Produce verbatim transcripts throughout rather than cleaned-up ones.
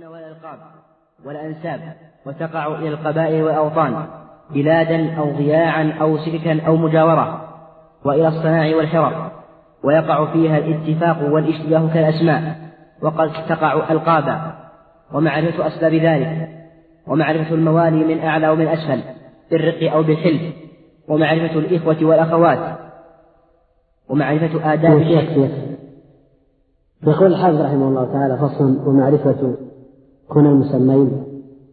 الكنى والألقاب والأنساب، وتقع إلى القبائل والأوطان بلادا أو ضياعا أو سككا أو مجاورة، وإلى الصناع والحرف، ويقع فيها الاتفاق والاشتباه كالأسماء، وقد تقع ألقابا. ومعرفة أسباب ذلك، ومعرفة الموالي من أعلى ومن أسفل بالرق أو بالحلف، ومعرفة الإخوة والأخوات، ومعرفة آداب الشيخ. يقول الحافظ رحمه الله تعالى: فصل: ومعرفة كنى المسمين.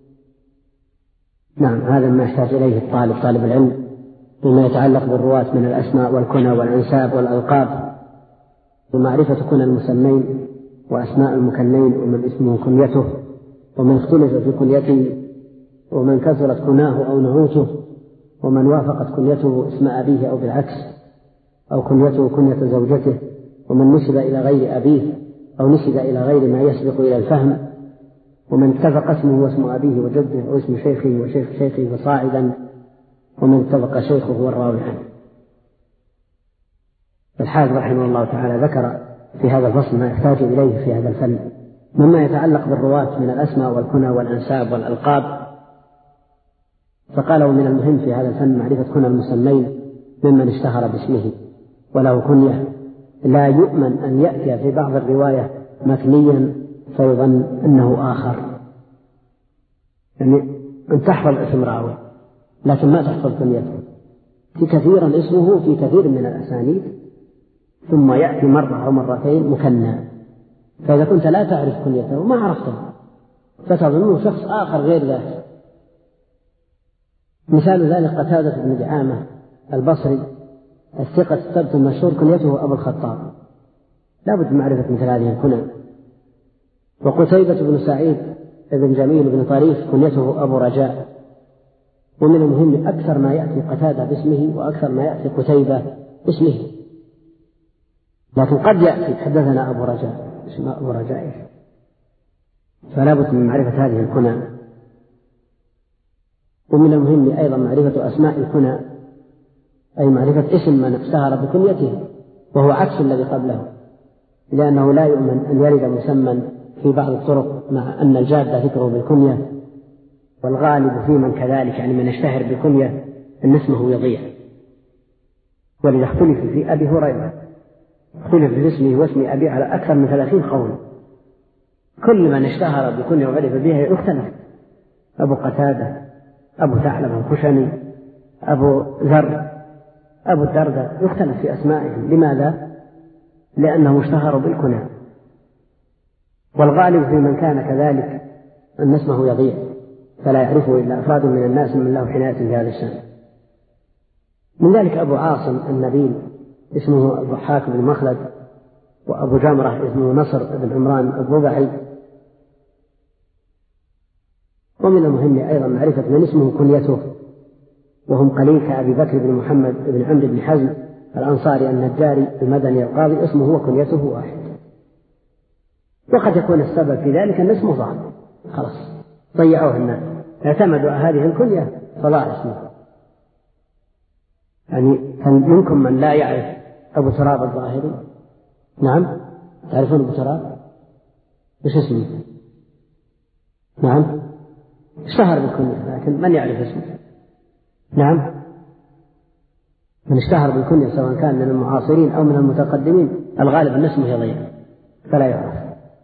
نعم، هذا ما يحتاج إليه الطالب طالب العلم بما يتعلق بالرواة من الأسماء والكنى والأنساب والألقاب، ومعرفة كنى المسمين وأسماء المكنين، ومن اسمه كنيته، ومن اختلف في كنيته، ومن كثرت كناه أو نعوته، ومن وافقت كنيته اسم أبيه أو بالعكس، أو كنيته كنية زوجته، ومن نسب إلى غير أبيه أو نسب إلى غير ما يسبق إلى الفهم، ومن اتفق اسمه واسم أبيه وجده أو اسم شيخه وشيخ شيخه فصاعدا، ومن اتفق شيخه والراوي عنه. الحافظ رحمه الله تعالى ذكر في هذا الفصل ما يحتاج إليه في هذا الفن مما يتعلق بالرواة من الأسماء والكنى والأنساب والألقاب، فقال: ومن المهم في هذا الفن معرفة كنى المسمين ممن اشتهر باسمه وله كنية، لا يؤمن أن يأتي في بعض الرواية مكنيا فيظن أنه آخر، يعني أن تحفظ اسم راوي لكن ما تحفظ كنيته. في كثيرا اسمه في كثير من الأسانيد ثم يأتي مرة أو مرتين مكنى، فإذا كنت لا تعرف كنيته ما عرفته فتظنه شخص آخر غير ذاك. مثال ذلك قتادة بن دعامة البصري الثقة الثبت المشهور كنيته أبو الخطاب، لا بد من معرفة مثل هذه الكنى. وقتيبة بن سعيد بن جميل بن طريف كنيته أبو رجاء. ومن المهم أكثر ما يأتي قتادة باسمه وأكثر ما يأتي قتيبة باسمه، لكن قد يأتي حدثنا أبو رجاء اسمه أبو رجاء، فلا بد من معرفة هذه الكنى. ومن المهم أيضا معرفة أسماء الكنى، أي معرفة اسم من اشتهر بكنيته وهو عكس الذي قبله، لأنه لا يؤمن أن يرد مسمى في بعض الطرق مع أن الجادة ذكره بالكنية، والغالب في من كذلك يعني من اشتهر بالكنية أن اسمه يضيع. ولذا اختلف في أبي هريرة، اختلف في اسمه واسم أبي على أكثر من ثلاثين قول، كل من اشتهر بكنية وعرف بها اختلف: أبو قتادة، أبو ثعلب الخشني، أبو ذر، أبو الدرداء، يختلف في أسمائهم. لماذا؟ لأنه اشتهر بالكنى، والغالب في من كان كذلك أن اسمه يضيع فلا يعرفه إلا أفراد من الناس من له حناية في هذا الشأن. من ذلك أبو عاصم النبيل اسمه الضحاك بن مخلد، وأبو جمرة اسمه نصر بن عمران الضبعي. ومن المهم أيضا معرفة من اسمه كنيته، وهم قليل كأبي بكر بن محمد بن عمرو بن حزم الأنصاري النجاري المدني القاضي اسمه وكنيته واحد. وقد يكون السبب في ذلك أن اسمه ضاع، خلاص ضيعوه الناس، اعتمدوا هذه الكنية فضاع اسمه. يعني كان منكم من لا يعرف أبو تراب الظاهري؟ نعم، تعرفون أبو تراب؟ إيش اسمه؟ نعم، اشتهر بالكنية لكن من يعرف اسمه؟ نعم، من اشتهر بالكنية سواء كان من المعاصرين أو من المتقدمين الغالب أن اسمه يضيع فلا يعرف.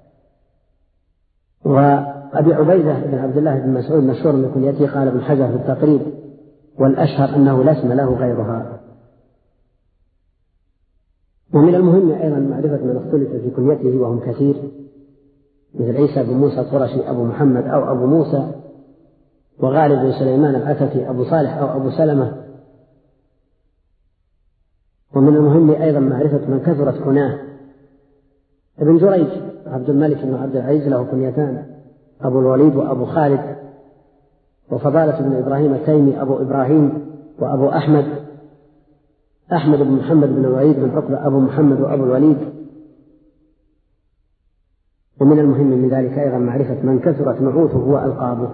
وأبي عبيدة بن عبد الله بن مسعود مشهور من كنيته، قال ابن حجر في التقريب: والأشهر أنه لا اسم له غيرها. ومن المهم أيضا معرفة من اختلف في كنيته وهم كثير، مثل عيسى بن موسى القرشي أبو محمد أو أبو موسى، وغالب بن سليمان العتكي أبو صالح أو أبو سلمة. ومن المهم أيضا معرفة من كثرت كناه. ابن جريج عبد الملك بن عبد العزيز له كنيتان: أبو الوليد وأبو خالد. وفضالة بن إبراهيم التيمي أبو إبراهيم وأبو أحمد، أحمد بن محمد بن الوليد بن عقبة أبو محمد وأبو الوليد. ومن المهم من ذلك أيضا معرفة من كثرت نعوته وألقابه،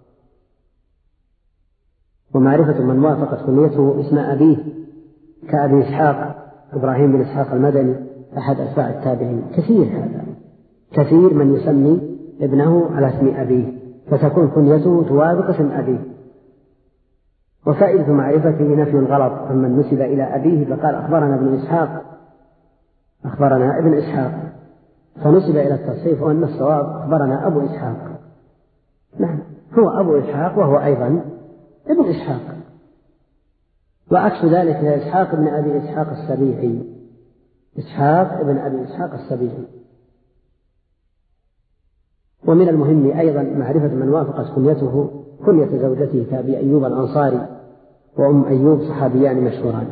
ومعرفة من وافقت كنيته اسم أبيه كأبي إسحاق إبراهيم بن إسحاق المدني أحد أتباع التابعين. كثير هذا، كثير من يسمي ابنه على اسم أبيه، فتكون كنيته توافق اسم أبيه. وفائدة معرفته نفي الغلط عمن نسب إلى أبيه، فقال أخبرنا ابن إسحاق أخبرنا ابن إسحاق، فنسب إلى التصحيف وأن الصواب أخبرنا أبو إسحاق. نعم، هو أبو إسحاق وهو أيضا ابن إسحاق. وعكس ذلك إسحاق ابن أبي إسحاق السبيعي، إسحاق ابن أبي إسحاق السبيعي. ومن المهم أيضا معرفة من وافقت كنيته كنية زوجته كأبي أيوب الأنصاري وأم أيوب صحابيان مشهوران.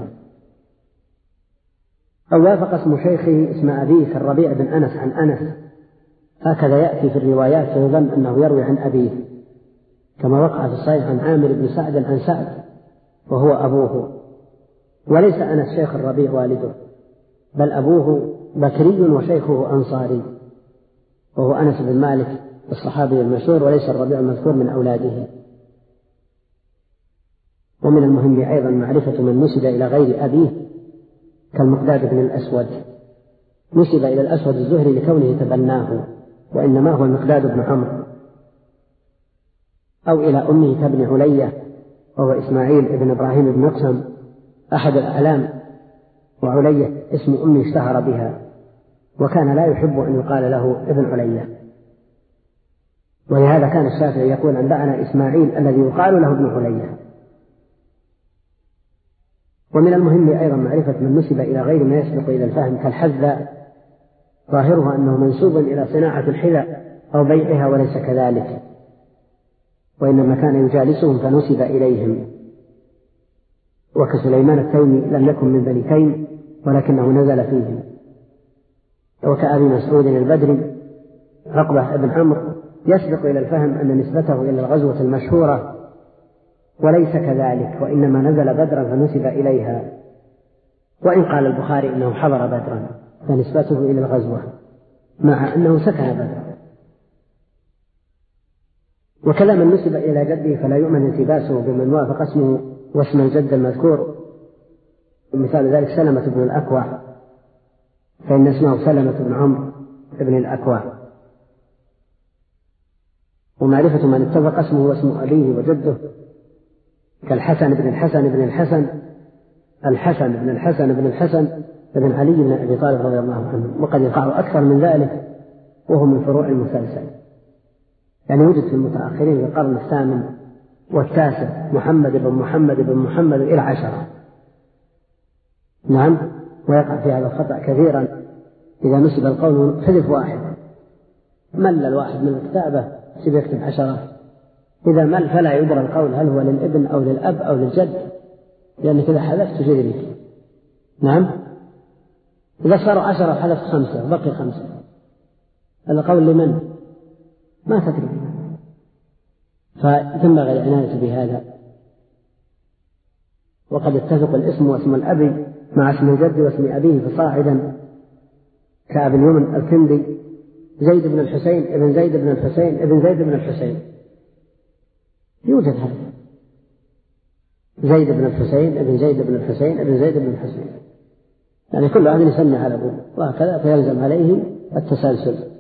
أو وافق اسم شيخه اسم أبيه كالربيع بن أنس عن أنس، هكذا يأتي في الروايات فيظن أنه يروي عن أبيه، كما وقع في الصحيح عن عامر بن سعد عن سعد وهو أبوه، وليس أنس شيخ الربيع والده، بل أبوه بكري وشيخه أنصاري وهو أنس بن مالك الصحابي المشهور، وليس الربيع المذكور من أولاده. ومن المهم أيضا معرفة من نسب إلى غير أبيه كالمقداد بن الأسود، نسب إلى الأسود الزهري لكونه تبناه، وإنما هو المقداد بن عمرو. أو إلى أمه كابن علية وهو إسماعيل بن إبراهيم بن مقسم أحد الأعلام، وعلية اسم أمه اشتهر بها، وكان لا يحب أن يقال له ابن علية، ولهذا كان الشافعي يقول أنبأنا إسماعيل الذي يقال له ابن علية. ومن المهم أيضا معرفة من نسب إلى غير ما يسبق إلى الفهم كالحذاء، ظاهرها أنه منسوب إلى صناعة الحذاء أو بيعها، وليس كذلك، وإنما كان يجالسهم فنسب إليهم. وكسليمان التيمي لم يكن من بني تيم ولكنه نزل فيهم. وكأبي مسعود البدري عقبة بن عمرو يسبق إلى الفهم أن نسبته إلى الغزوة المشهورة، وليس كذلك، وإنما نزل بدرا فنسب إليها، وإن قال البخاري إنه حضر بدرا فنسبته إلى الغزوة مع أنه سكن بدرا. وكلام النسب إلى جده فلا يؤمن التباسه بمن وافق اسمه واسم الجد المذكور، ومثال ذلك سلمة بن الأكوع، فإن اسمه سلمة بن عمرو بن الأكوع. ومعرفة من اتفق اسمه واسم أبيه وجده كالحسن بن الحسن بن الحسن الحسن بن الحسن بن الحسن بن علي بن أبي طالب رضي الله عنه، وقد يقع أكثر من ذلك وهو من فروع المسلسل، يعني وجد في المتأخرين في القرن الثامن والتاسع محمد بن محمد بن محمد إلى عشرة. نعم، ويقع في هذا الخطأ كثيرا، إذا نسب القول حذف واحد، مل الواحد من الكتابة سيكتب عشرة، إذا مل فلا يدرى القول هل هو للابن أو للأب أو للجد، لأنك إذا حذفت تجري. نعم، إذا صاروا عشرة حذفت خمسة بقي خمسة، القول لمن؟ ما تدري، فتنبغي العناية بهذا. وقد اتفق الاسم واسم الأب مع اسم الجد واسم أبيه فصاعدا كأبي اليمن الكندي زيد بن الحسين ابن زيد بن الحسين ابن زيد بن الحسين، يوجد هذا زيد بن الحسين ابن زيد بن الحسين ابن زيد بن الحسين، يعني كل واحد يسمي على أبوه، وهكذا فيلزم عليه التسلسل.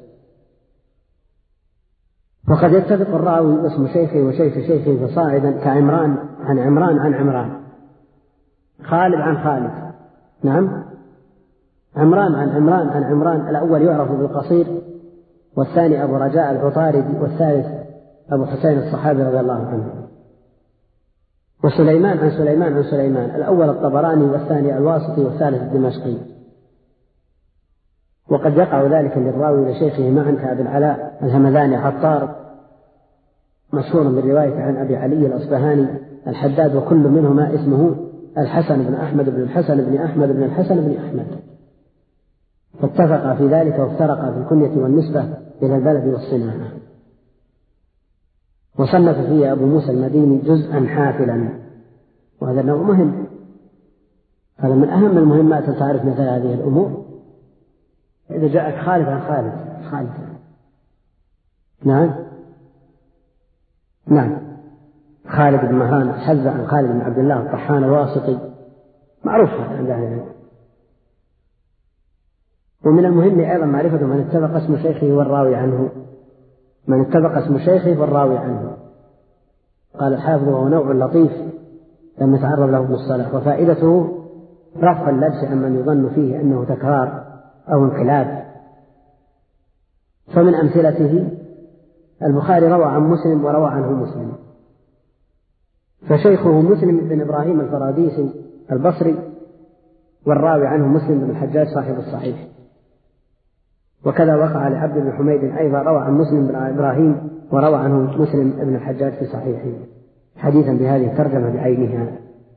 وقد يتفق الراوي واسم شيخه وشيخ شيخه فصاعدا كعمران عن عمران عن عمران، خالد عن خالد. نعم، عمران عن عمران عن عمران، الأول يعرف بالقصير، والثاني أبو رجاء العطاردي، والثالث أبو حسين الصحابي رضي الله عنه. وسليمان عن سليمان عن سليمان، الأول الطبراني والثاني الواسطي والثالث الدمشقي. وقد يقع ذلك للراوي لشيخه معا كأبي العلاء الهمذاني عطار مشهور بالرواية عن أبي علي الأصبهاني الحداد، وكل منهما اسمه الحسن بن أحمد بن الحسن بن أحمد بن الحسن بن أحمد، فاتفقا في ذلك وافترقا في الكنية والنسبة إلى البلد والصناعة. وصنف فيه أبو موسى المديني جزءا حافلا، وهذا النوع مهم، هذا من أهم المهمات أن تعرف مثل هذه الأمور. إذا جاءك خالد عن خالد خالد نعم نعم خالد بن مهران حزة عن خالد بن عبد الله الطحان الواسطي، معروف عند أهل العلم. ومن المهم أيضا معرفة من اتفق اسم شيخه والراوي عنه، من اتفق اسم شيخه والراوي عنه. قال الحافظ وهو نوع لطيف لم يتعرض له ابن الصلاح، وفائدته رفع اللبس عن من يظن فيه أنه تكرار أو انقلاب. فمن أمثلته البخاري روى عن مسلم وروى عنه مسلم، فشيخه مسلم بن إبراهيم الفراديسي البصري، والراوي عنه مسلم بن الحجاج صاحب الصحيح. وكذا وقع لعبد بن حميد أيضا روى عن مسلم بن إبراهيم وروى عنه مسلم بن الحجاج في صحيحه حديثا بهذه الترجمة بعينها.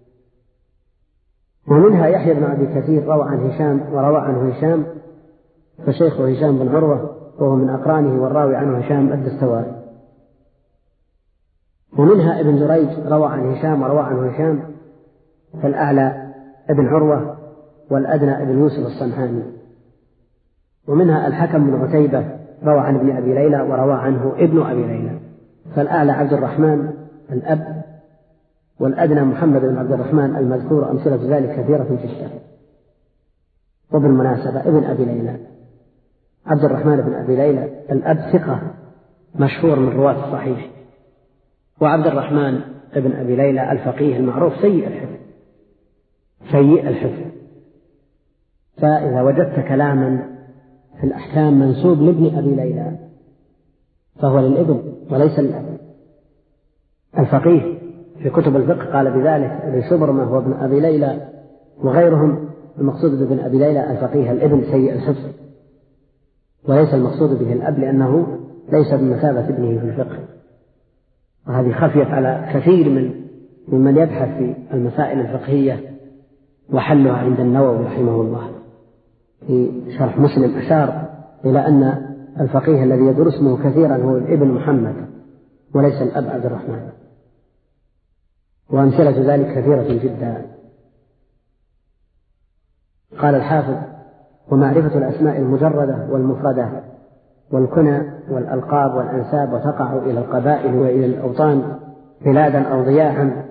ومنها يحيى بن أبي كثير روى عن هشام وروى عنه هشام، فشيخه هشام بن عروة وهو من أقرانه، والراوي عنه هشام الدستوائي. ومنها ابن جريج روى عن هشام وروى عنه هشام، فالأعلى ابن عروة والأدنى ابن يوسف الصنعاني. ومنها الحكم بن عتيبة روى عن ابن أبي ليلى وروى عنه ابن أبي ليلى، فالأعلى عبد الرحمن الأب، والأدنى محمد بن عبد الرحمن المذكور. أمثلة ذلك كثيرة جدا. وبالمناسبة ابن أبي ليلى عبد الرحمن بن أبي ليلى الأب ثقة مشهور من رواة الصحيح، وعبد الرحمن بن أبي ليلى الفقيه المعروف سيء الحفظ سيء الحفظ فإذا وجدت كلاما في الأحكام منسوب لابن أبي ليلى فهو للابن وليس للأب. الفقيه في كتب الفقه قال بذلك ابن شبرمة هو ابن أبي ليلى وغيرهم، المقصود بابن أبي ليلى الفقيه الابن سيء الحفظ، وليس المقصود به الأب، لأنه ليس بمثابة ابنه في الفقه. وهذه خفيت على كثير من ممن يبحث في المسائل الفقهية، وحلها عند النووي رحمه الله في شرح مسلم أشار إلى أن الفقيه الذي يدور اسمه كثيرا هو الابن محمد وليس الأب عبد الرحمن. وأمثلة ذلك كثيرة جدا. قال الحافظ ومعرفة الأسماء المجردة والمفردة والكنى والألقاب والأنساب وتقع إلى القبائل وإلى الأوطان بلادا أو ضياعا.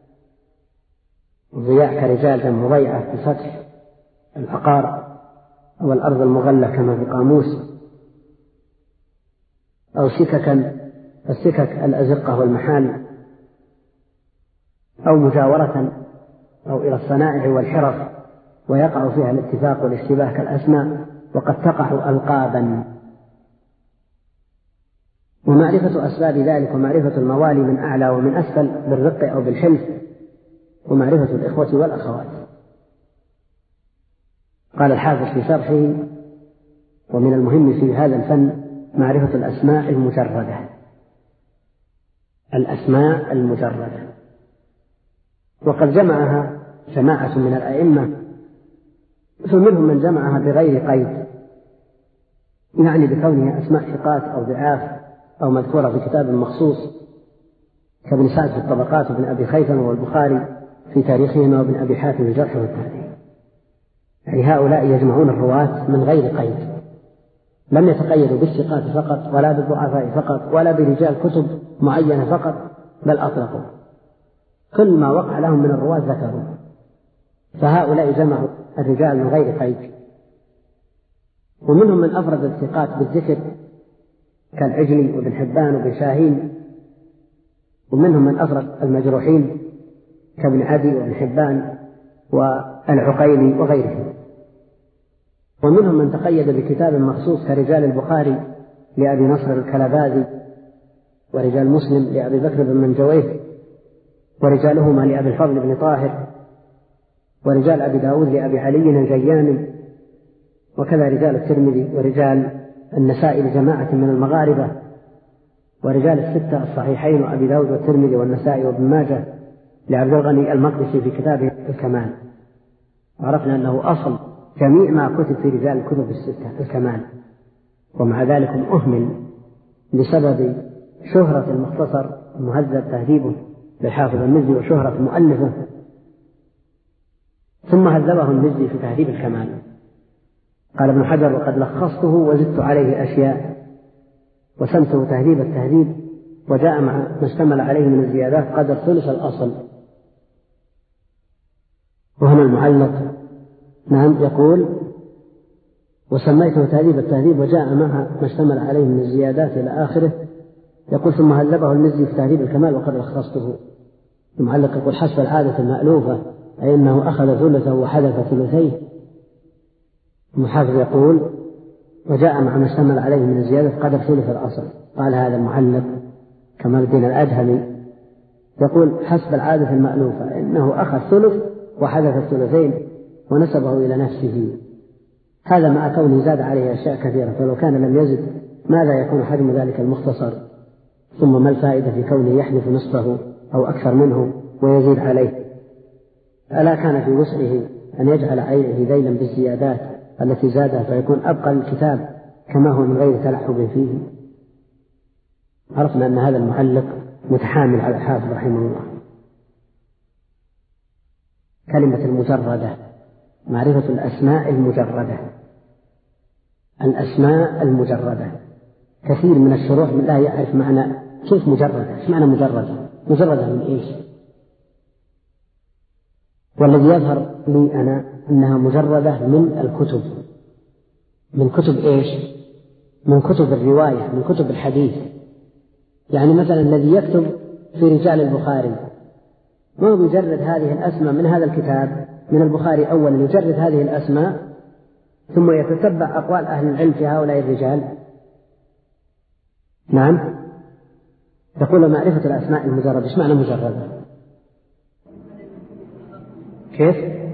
ضياع كرجال جمع ضيعة بفتح العقار أو الأرض المغلة كما في قاموس، أو سككا السكك الأزقة والمحال، أو مجاورة أو إلى الصنائع والحرف، ويقع فيها الاتفاق والاشتباه كالأسماء، وقد تقع ألقابا. ومعرفة أسباب ذلك ومعرفة الموالي من أعلى ومن أسفل بالرق أو بالحلف، ومعرفة الإخوة والأخوات. قال الحافظ في شرحه ومن المهم في هذا الفن معرفة الأسماء المجردة. الأسماء المجردة وقد جمعها جماعة من الأئمة، فمنهم من جمعها بغير قيد، يعني بكونها أسماء ثقات أو ضعاف أو مذكورة في كتاب مخصوص كابن سعد في الطبقات وابن أبي خيثم والبخاري في تاريخهما وابن أبي حاتم في الجرح والتعديل. يعني هؤلاء يجمعون الرواة من غير قيد، لم يتقيدوا بالثقات فقط ولا بالضعفاء فقط ولا برجال كتب معينة فقط، بل أطلقوا كل ما وقع لهم من الرواة ذكروا. فهؤلاء جمعوا الرجال من غير قيد. ومنهم من أفرد الثقات بالذكر كالعجلي وابن حبان وابن شاهين، ومنهم من أفرد المجروحين كابن عدي وابن حبان والعقيلي وغيرهم. ومنهم من تقيد بكتاب مخصوص كرجال البخاري لأبي نصر الكلباذي، ورجال مسلم لأبي بكر بن منجويه، ورجالهما لأبي الفضل بن طاهر، ورجال أبي داود لأبي علي الجياني، وكذا رجال الترمذي ورجال النسائي لجماعة من المغاربة، ورجال الستة الصحيحين وأبي داود والترمذي والنسائي وابن ماجه لعبد الغني المقدسي في كتابه الكمال. عرفنا أنه أصل جميع ما كتب في رجال الكتب الستة الكمال، ومع ذلك أهمل بسبب شهرة المختصر المهذب تهذيبه للحافظ المزي وشهرة مؤلفه، ثم هذبه المزي في تهذيب الكمال. قال ابن حجر وقد لخصته وزدت عليه أشياء وسمته تهذيب التهذيب، وجاء مع ما اشتمل عليه من الزيادات قدر ثلث الأصل. وهنا المعلق نعم يقول وسميته تهذيب التهذيب، وجاء معها ما اشتمل عليه من الزيادات إلى آخره، يقول ثم هذبه المزي في تهذيب الكمال وقد لخصته. المعلق يقول حسب العادة المألوفة، أي أنه أخذ ثلثه وحذف ثلثيه. المحافظ يقول وجاء مع ما اشتمل عليه من الزيادة قدر ثلث الأصل. قال هذا المعلق كمال الدين الأدهمي يقول حسب العادة المألوفة، إنه أخذ ثلث وحذف الثلثين ونسبه إلى نفسه. هذا مع كونه زاد عليه أشياء كثيرة، فلو كان لم يزد ماذا يكون حجم ذلك المختصر؟ ثم ما الفائدة في كونه يحذف نصفه أو أكثر منه ويزيد عليه؟ ألا كان في وسعه أن يجعل عينه ذيلا بالزيادات التي زادها فيكون أبقى الكتاب كما هو من غير تلعب فيه؟ عرفنا أن هذا المعلق متحامل على الحافظ رحمه الله. كلمة المجردة، معرفة الأسماء المجردة. الأسماء المجردة كثير من الشروح لا يعرف معنى كيف مجردة، ايش معنى مجردة؟ مجردة من ايش؟ والذي يظهر لي أنا أنها مجردة من الكتب. من كتب ايش؟ من كتب الرواية، من كتب الحديث. يعني مثلا الذي يكتب في رجال البخاري ما هو يجرد هذه الأسماء من هذا الكتاب من البخاري أولا، يجرد هذه الأسماء ثم يتتبع أقوال أهل العلم في هؤلاء الرجال. نعم، يقول معرفة الأسماء المجردة. ايش معنى مجردة؟ كيف؟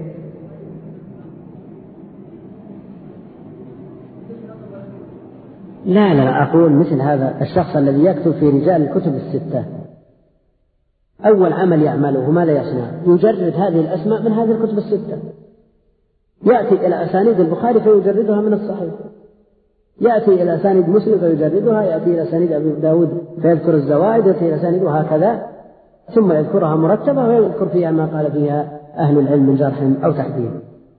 لا لا أقول مثل هذا الشخص الذي يكتب في رجال الكتب الستة أول عمل يعمله ماذا يصنع؟ يجرد هذه الأسماء من هذه الكتب الستة، يأتي إلى أسانيد البخاري فيجردها من الصحيح، يأتي إلى أسانيد مسلم فيجردها، يأتي إلى أسانيد أبي داود فيذكر الزوائد، يأتي إلى أسانيد وهكذا، ثم يذكرها مرتبة ويذكر فيها ما قال فيها أهل العلم من جرح أو تعديل.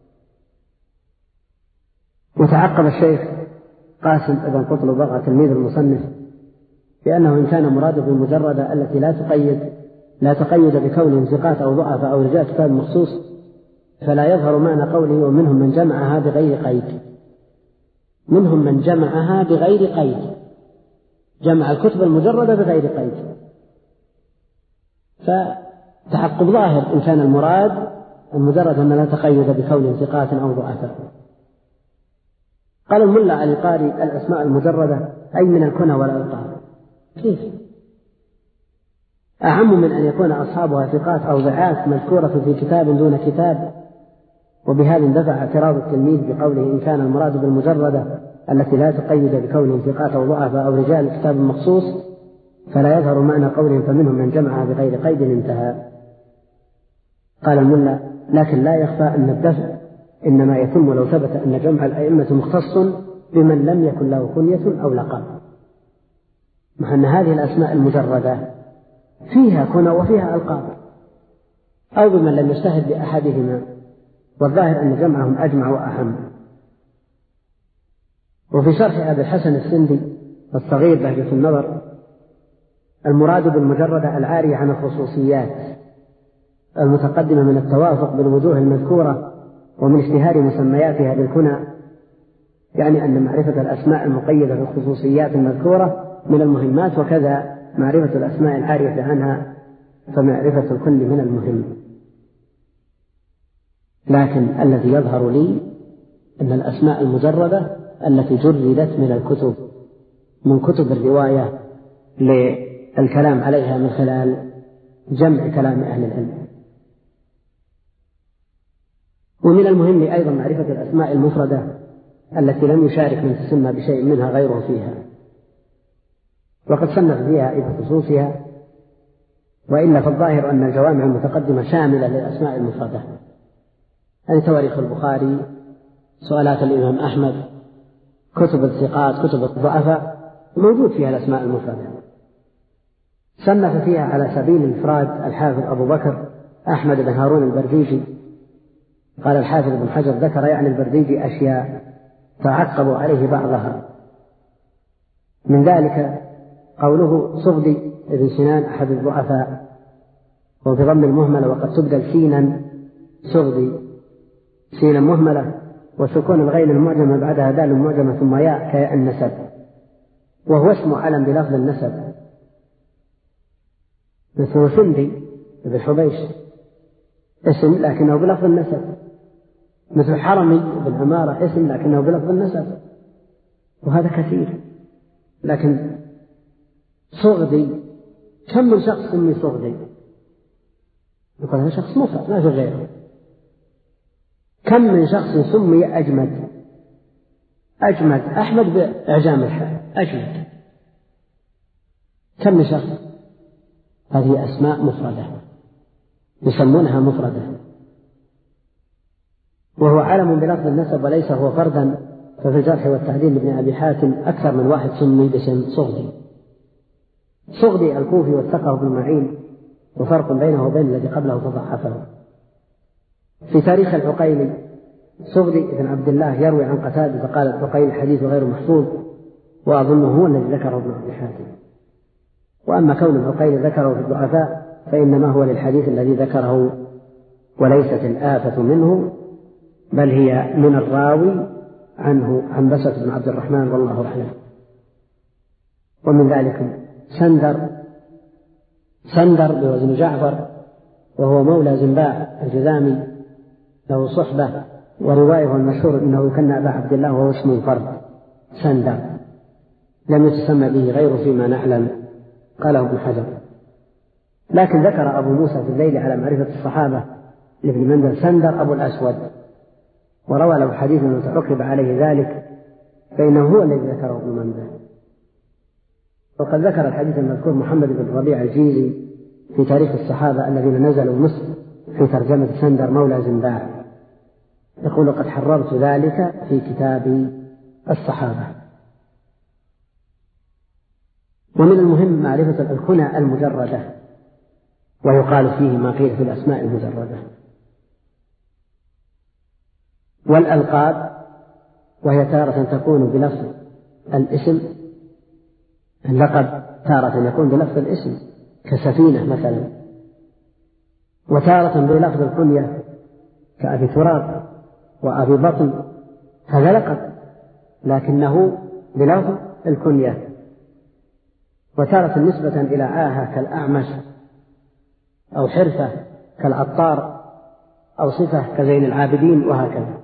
وتعقب الشيخ قاسم بن قطلبغة تلميذ المصنف بأنه إن كان مراده بالمجردة التي لا تقيد لا تقيد بكونهم ثقات أو ضعفاء أو رجال كتاب مخصوص فلا يظهر معنى قوله ومنهم من جمعها بغير قيد. منهم من جمعها بغير قيد، جمع الكتب المجردة بغير قيد، فتعقب ظاهر إن كان المراد المجرد أن لا تقيد بكونهم ثقات أو ضعفاء. قال الملا علي القاري الأسماء المجردة أي من الكنى والألقاب. كيف؟ أعم من أن يكون أصحابها ثقات أو ضعاف مذكورة في كتاب دون كتاب. وبهذا اندفع اعتراض التلميذ بقوله إن كان المراد بالمجردة التي لا تقيد بكونهم ثقات أو ضعفاء أو رجال كتاب مخصوص فلا يظهر معنى قولهم فمنهم من جمعها بغير قيد انتهى. قال الملا لكن لا يخفى أن الدفع إنما يتم لو ثبت أن جمع الأئمة مختص بمن لم يكن له كنية أو لقب، مع أن هذه الأسماء المجردة فيها كنى وفيها ألقاب، أو بمن لم يجتهد بأحدهما، والظاهر أن جمعهم أجمع وأهم. وفي شرح أبي الحسن السندي الصغير بهجة النظر المراد بالمجردة العارية عن الخصوصيات المتقدمة من التوافق بالوجوه المذكورة ومن اشتهار مسمياتها بالكنى، يعني أن معرفة الأسماء المقيدة بالخصوصيات المذكورة من المهمات، وكذا معرفة الأسماء العارية عنها فمعرفة الكل من المهم. لكن الذي يظهر لي أن الأسماء المجردة التي جردت من الكتب من كتب الرواية للكلام عليها من خلال جمع كلام أهل العلم. ومن المهم أيضا معرفة الأسماء المفردة التي لم يشارك من تسمى بشيء منها غيره فيها، وقد صنف فيها إذا خصوصها، وإلا فالظاهر أن الجوامع المتقدمة شاملة للأسماء المفردة، يعني تواريخ البخاري، سؤالات الإمام أحمد، كتب الثقات، كتب الضعفاء، موجود فيها الأسماء المفردة. صنف فيها على سبيل الإفراد الحافظ أبو بكر أحمد بن هارون البرديجي. قال الحافظ بن حجر ذكر يعني البرديجي أشياء تعقبوا عليه بعضها، من ذلك قوله صفدي ابن سنان أحد الضعفاء، وبضم المهملة وقد تبدل سينا صفدي سينا مهملة وسكون الغين المعجمة بعدها دال معجمة ثم ياء كياء النسب، وهو اسم علم بلفظ النسب مثل سندي بن حبيش اسم لكنه بلفظ النسب، مثل حرمي بن عمارة اسم لكنه بلفظ النسب، وهذا كثير. لكن صغدي كم من شخص سمي صغدي؟ يقول هذا شخص مفرد ما في غيره. كم من شخص سمي أجمد؟ أجمد أحمد بإعجام الحاء أجمد. كم من شخص؟ هذه أسماء مفردة يسمونها مفردة، وهو علم بلفظ النسب وليس هو فردا. ففي الجرح والتعديل لابن أبي حاتم أكثر من واحد سمي باسم صغدي. صغدي الكوفي وثقه ابن معين، وفرق بينه وبين الذي قبله فضعفه. في تاريخ العقيلي صغدي بن عبد الله يروي عن قتادة فقال العقيلي حديث غير محفوظ، وأظنه هو الذي ذكره ابن أبي حاتم. وأما كون العقيلي ذكره في الضعفاء فإنما هو للحديث الذي ذكره، وليست الآفة منه بل هي من الراوي عنه عنبسة بن عبد الرحمن والله أعلم. ومن ذلك سندر سندر بوزن جعفر، وهو مولى زنباع الجذامي له صحبة، وروايه المشهور إنه يكنى أبا عبد الله وهو اسم فرد سندر، لم يتسمى به غيره فيما نعلم، قاله ابن حجر. لكن ذكر أبو موسى في الليل على معرفة الصحابة لابن منذر سندر أبو الأسود، وروى له حديث متعقب عليه ذلك، فإنه هو الذي ذكره ابن منذر. وقد ذكر الحديث المذكور محمد بن ربيع الجيزي في تاريخ الصحابة الذين نزلوا مصر في ترجمة سندر مولى زنباع، يقول قد حررت ذلك في كتاب الصحابة. ومن المهم معرفة الكنى المجردة، ويقال فيه ما قيل في الأسماء المجردة، والألقاب، وهي تارة تكون بلفظ الاسم، اللقب تارة يكون بلفظ الاسم كسفينة مثلا، وتارة بلفظ الكنية كأبي تراب وأبي بطن، هذا لقب لكنه بلفظ الكنية. وتارة نسبة إلى عاهة كالأعمش، أو حرفة كالعطار، أو صفة كزين العابدين، وهكذا.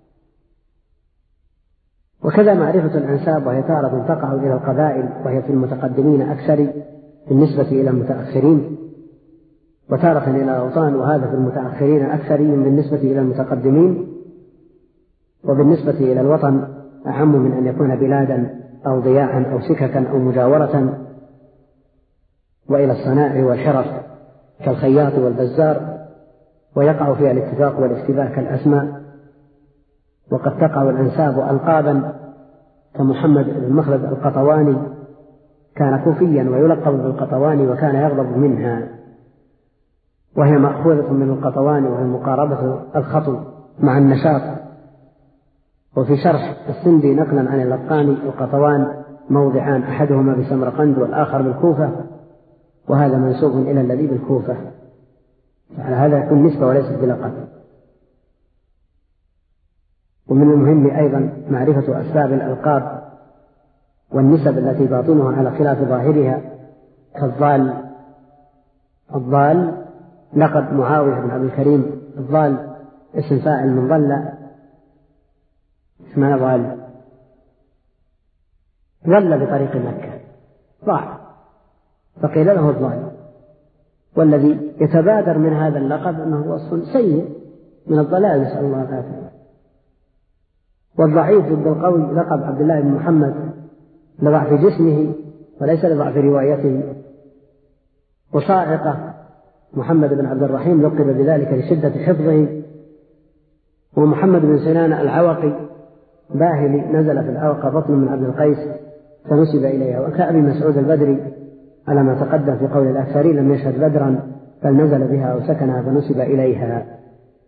وكذا معرفة الأنساب، وهي تارة تقع إلى القبائل وهي في المتقدمين أكثر بالنسبة إلى المتأخرين، وتارة إلى الأوطان وهذا في المتأخرين أكثر بالنسبة إلى المتقدمين، وبالنسبة إلى الوطن أعم من أن يكون بلادا أو ضياعا أو سككا أو مجاورة، وإلى الصنائع والحرف كالخياط والبزار، ويقع فيها الاتفاق والاشتباه كالأسماء. وقد تقع الأنساب ألقابا كمحمد بن مخلد القطواني، كان كوفيا ويلقب بالقطواني وكان يغضب منها، وهي مأخوذة من القطواني وهي مقاربة الخطو مع النشاط. وفي شرح السندي نقلا عن اللقاني القطوان موضعان، أحدهما بسمرقند والآخر بالكوفة، وهذا منسوب إلى الذي بالكوفة، فعلى هذا يكون نسبة وليست بلقب. ومن المهم أيضا معرفة أسباب الألقاب والنسب التي باطنها على خلاف ظاهرها، كالضال. الضال لقب معاوية بن عبد الكريم، الضال اسم فاعل من ضل، اسمها ضال، ضل بطريق مكة ضاع فقيل له الضال. والذي يتبادر من هذا اللقب أنه وصف سيء من الضلال، نسأل الله العافية. والضعيف ضد القوي لقب عبد الله بن محمد لضعف جسمه وليس لضعف روايته. وصاعقة محمد بن عبد الرحيم لقب بذلك لشدة حفظه. ومحمد بن سنان العوقي باهلي نزل في العوقة بطن من عبد القيس فنسب إليها. وكأبي مسعود البدري على ما تقدم في قول الأكثرين لم يشهد بدرا بل نزل بها أو سكنها فنسب إليها.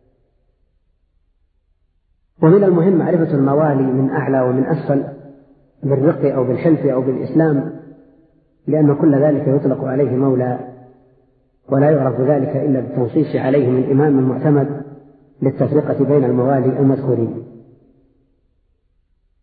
ومن المهم معرفة الموالي من أعلى ومن أسفل بالرق أو بالحلف أو بالإسلام، لأن كل ذلك يطلق عليه مولى، ولا يعرف ذلك إلا بالتنصيص عليه من إمام معتمد للتفرقة بين الموالي المذكورين.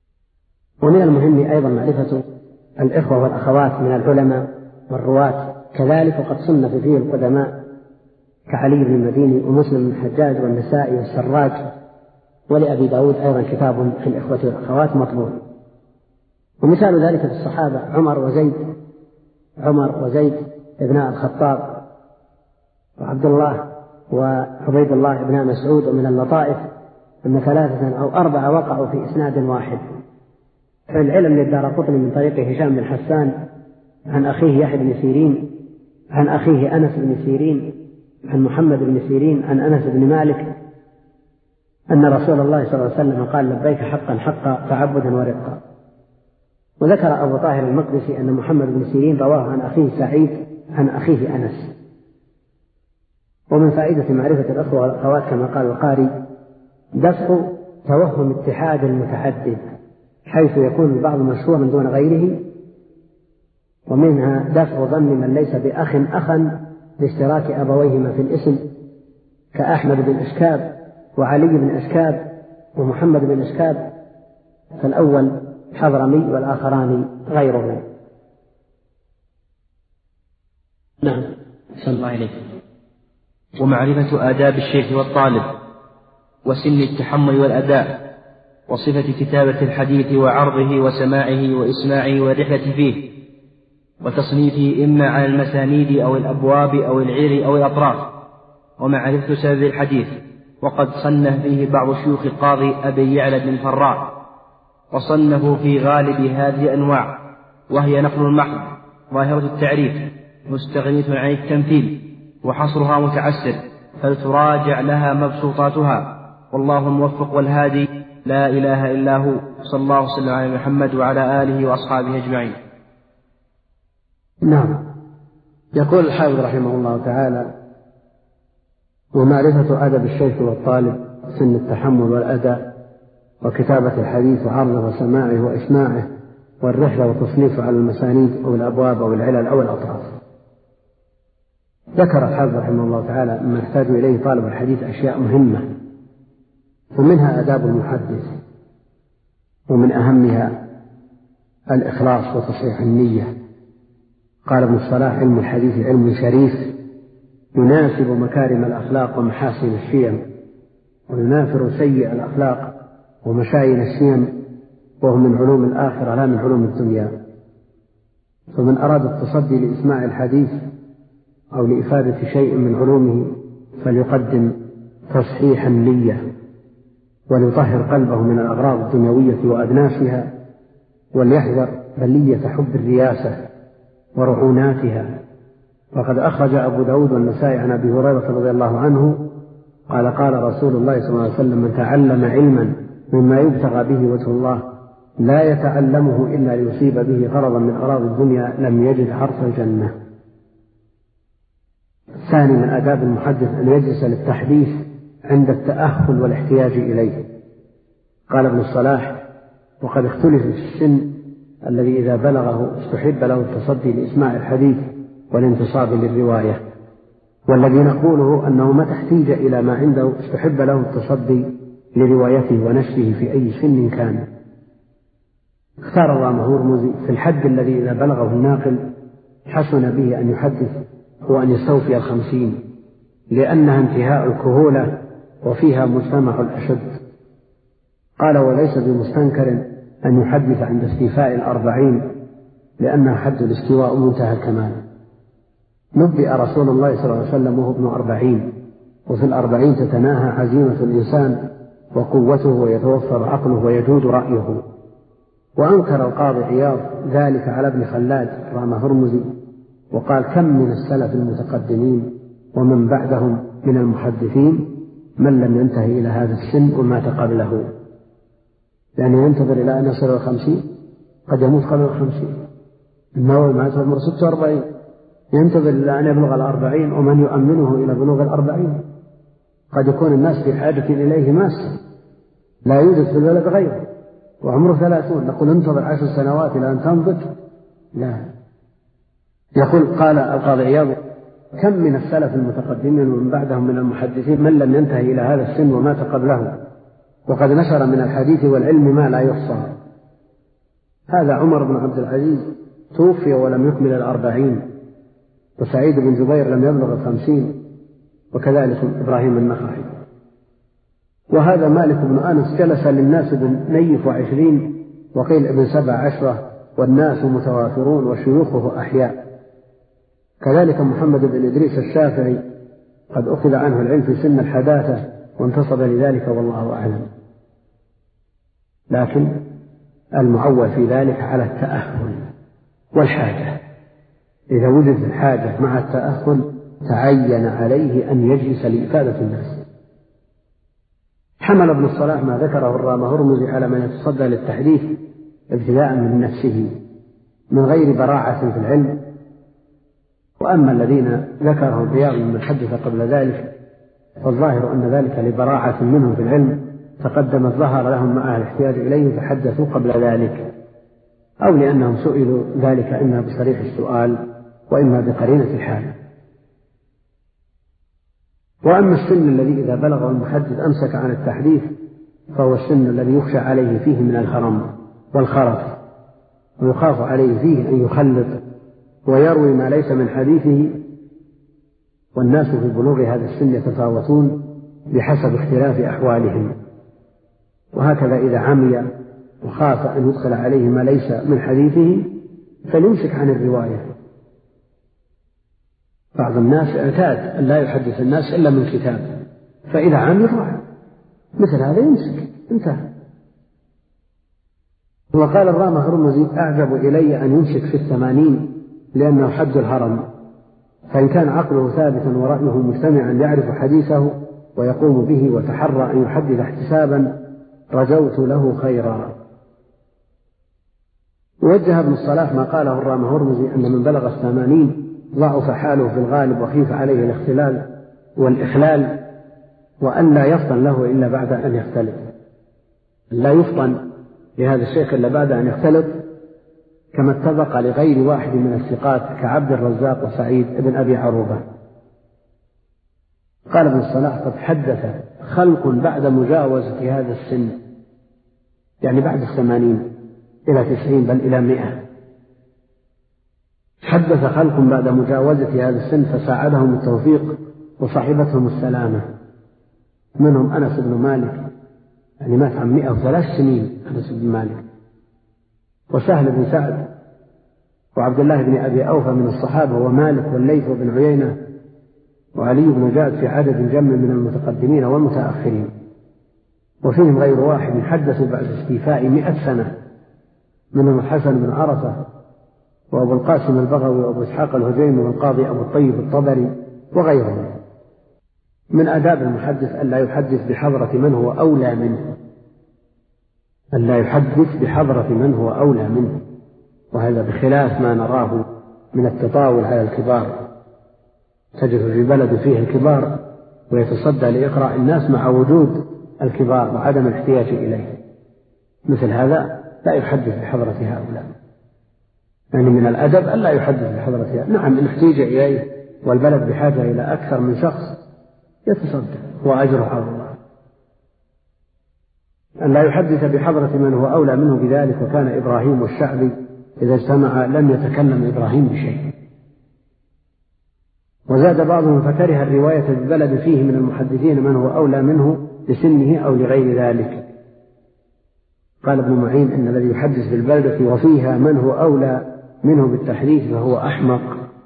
ومن المهم أيضا معرفة الإخوة والأخوات من العلماء والرواة كذلك وقد صنف فيه القدماء كعلي بن المديني ومسلم بن الحجاج والنسائي والسراج، ولأبي داود أيضا كتاب في الإخوة والأخوات مطبوع. ومثال ذلك في الصحابة عمر وزيد عمر وزيد ابناء الخطاب وعبد الله وعبيد الله ابن مسعود. ومن اللطائف أن ثلاثة أو أربعة وقعوا في إسناد واحد. فالعلم للدارقطني من طريق هشام بن حسان عن أخيه يحيى بن سيرين عن أخيه أنس بن سيرين عن محمد بن سيرين عن أنس بن مالك أن رسول الله صلى الله عليه وسلم قال لبيك حقا حقا تعبدا ورقا. وذكر أبو طاهر المقدسي أن محمد بن سيرين رواه عن أخيه سعيد عن أخيه أنس. ومن فائدة معرفة الأخوة والأخوات كما قال القاري دفع توهم اتحاد المتعدد حيث يكون البعض مشهورا دون غيره، ومنها دفع ظن من ليس بأخ أخا لاشتراك أبويهما في الاسم كأحمد بن أشكاب وعلي بن أشكاب ومحمد بن أشكاب، فالأول حضرمي والآخران غيره. نعم. صلى الله عليه. ومعرفة آداب الشيخ والطالب وسن التحمل والأداء وصفة كتابة الحديث وعرضه وسماعه وإسماعه والرحلة فيه وتصنيفه إما على المسانيد أو الأبواب أو العير أو الأطراف، ومعرفة سبب الحديث. وقد صنف فيه بعض شيوخ القاضي أبي يعلى بن الفراء، وصنفوا في غالب هذه الأنواع، وهي نقل المحض ظاهرة التعريف مستغنية عن التمثيل، وحصرها متعسر فلتراجع لها مبسوطاتها. والله الموفق والهادي، لا إله إلا هو، صلى الله وسلم على محمد وعلى آله وأصحابه أجمعين. نعم. يقول الحافظ رحمه الله تعالى: ومعرفة أدب الشيخ والطالب سن التحمل والأداء وكتابة الحديث وعرضه وسماعه وإسماعه والرحلة وتصنيفه على المسانيد أو الأبواب أو العلل أو الأطراف. ذكر الحافظ رحمه الله تعالى مما يحتاج إليه طالب الحديث أشياء مهمة، ومنها آداب المحدث، ومن أهمها الإخلاص وتصحيح النية. قال ابن الصلاح: علم الحديث علم شريف يناسب مكارم الأخلاق ومحاسن الشيم، وينافر سيء الأخلاق ومشاين الشيم، وهو من علوم الآخرة لا من علوم الدنيا. فمن أراد التصدي لإسماع الحديث أو لإفادة شيء من علومه فليقدم تصحيح النية، وليطهر قلبه من الأغراض الدنيوية وأدناسها، وليحذر بلية حب الرياسة ورعوناتها. وقد أخرج أبو داود والنسائي عن أبي هريرة رضي الله عنه قال: قال رسول الله صلى الله عليه وسلم: من تعلم علما مما يبتغى به وجه الله لا يتعلمه إلا ليصيب به غرضا من أغراض الدنيا لم يجد حرف الجنة. الثاني من آداب المحدث أن يجلس للتحديث عند التأهل والاحتياج إليه. قال ابن الصلاح: وقد اختلف في السن الذي إذا بلغه استحب له التصدي لإسماع الحديث والانتصاب للرواية، والذي نقوله أنه متى احتيج إلى ما عنده استحب له التصدي لروايته ونشره في أي سن كان. اختار الله هرمزي في الحد الذي إذا بلغه الناقل حسن به أن يحدث هو أن يستوفي الخمسين، لأنها انتهاء الكهولة وفيها مجتمع الأشد. قال: وليس بمستنكر أن يحدث عند استيفاء الأربعين، لأنها حد الاستواء منتهى الكمال. نبئ رسول الله صلى الله عليه وسلم وهو ابن أربعين، وفي الأربعين تتناهى عزيمة الإنسان وقوته ويتوفر عقله ويجود رأيه. وأنكر القاضي عياض ذلك على ابن خلاد رام هرمزي، وقال: كم من السلف المتقدمين ومن بعدهم من المحدثين من لم ينتهي إلى هذا السن ومات قبله، يعني ينتظر إلى أن يصل الخمسين، قد يموت قبل الخمسين. النووي مات في عمر ستة وأربعين، ينتظر إلى أن يبلغ الأربعين، ومن يؤمنه إلى بلوغ الأربعين. قد يكون الناس في حاجة إليه ماسا لا يوجد في البلد غيره، وعمره ثلاثون، نقول انتظر عشر سنوات إلى أن تنضج؟ لا. يقول قال القاضي عياض: كم من السلف المتقدمين ومن بعدهم من المحدثين من لم ينتهي إلى هذا السن ومات قبله، وقد نشر من الحديث والعلم ما لا يحصى. هذا عمر بن عبد العزيز توفي ولم يكمل الأربعين، وسعيد بن جبير لم يبلغ الخمسين، وكذلك إبراهيم النخعي. وهذا مالك بن أنس جلس للناس بنيف وعشرين، وقيل ابن سبع عشرة، والناس متوافرون وشيوخه أحياء. كذلك محمد بن إدريس الشافعي قد أخذ عنه العلم في سن الحداثة وانتصب لذلك والله أعلم. لكن المعول في ذلك على التأهل والحاجة، إذا وجدت الحاجة مع التأهل تعين عليه أن يجلس لإفادة الناس. حمل ابن الصلاح ما ذكره الرامهرمزي على من يتصدى للتحديث ابتداء من نفسه من غير براعة في العلم. وأما الذين ذكره الرياض من حدث قبل ذلك فالظاهر أن ذلك لبراعة منهم في العلم تقدمت ظهر لهم مع الاحتياج إليه فحدثوا قبل ذلك، أو لأنهم سئلوا ذلك إما بصريح السؤال وإما بقرينة الحال. وأما السن الذي إذا بلغه المحدث أمسك عن التحديث فهو السن الذي يخشى عليه فيه من الهرم والخرف، ويخاف عليه فيه أن يخلط ويروي ما ليس من حديثه. والناس في بلوغ هذا السن يتفاوتون بحسب اختلاف أحوالهم، وهكذا إذا عمي وخاف أن يدخل عليه ما ليس من حديثه فليمسك عن الرواية. بعض الناس اعتاد أن لا يحدث الناس إلا من كتاب، فإذا عمي ضاع، مثل هذا يمسك، انتهى. وقال الرامهرمزي أعجب إلي أن يمسك في الثمانين لأنه حد الهرم، فإن كان عقله ثابتا ورأيه مجتمعا يعرف حديثه ويقوم به وتحرى أن يحدث احتسابا رجوت له خيرا. ووجه ابن الصلاح ما قاله الرامهرمزي أن من بلغ الثمانين ضعف حاله في الغالب وخيف عليه الاختلال والإخلال، وأن لا يفطن له إلا بعد أن يختلط، لا يفطن لهذا الشيخ إلا بعد أن يختلط، كما اتفق لغير واحد من الثقات كعبد الرزاق وسعيد بن أبي عروبة. قال ابن الصلاح قد حدث خلق بعد مجاوزة هذا السن، يعني بعد الثمانين إلى تسعين بل إلى مئة، حدث خلق بعد مجاوزة هذا السن فساعدهم التوفيق وصاحبتهم السلامة، منهم أنس بن مالك، يعني مات عن مئة وثلاث سنين أنس بن مالك، وسهل بن سعد، وعبد الله بن أبي أوفى من الصحابة، ومالك والليث بن عيينة، وعلي بن جاد في عدد جم من المتقدمين والمتأخرين. وفيهم غير واحد حدثوا بعد استيفاء مئة سنة، منهم الحسن بن عرفة وأبو القاسم البغوي وأبو إسحاق الهجيمي والقاضي أبو الطيب الطبري وغيرهم. من آداب المحدث أن لا يحدث بحضرة من هو أولى منه، أن لا يحدث بحضرة من هو أولى منه، وهذا بخلاف ما نراه من التطاول على الكبار. تجد في بلد فيه الكبار ويتصدى لإقراء الناس مع وجود الكبار وعدم الاحتياج إليه، مثل هذا لا يحدث بحضرة هؤلاء. يعني من الأدب أن لا يحدث بحضرة هؤلاء. نعم إن احتيج إليه والبلد بحاجة إلى أكثر من شخص يتصدى وأجره على الله. أن لا يحدث بحضرة من هو أولى منه بذلك. وكان إبراهيم والشعبي إذا اجتمع لم يتكلم إبراهيم بشيء. وزاد بعضهم فكره الرواية بالبلد فيه من المحدثين من هو أولى منه لسنه أو لغير ذلك. قال ابن معين إن الذي يحدث بالبلدة وفيها من هو أولى منه بالتحديث فهو أحمق.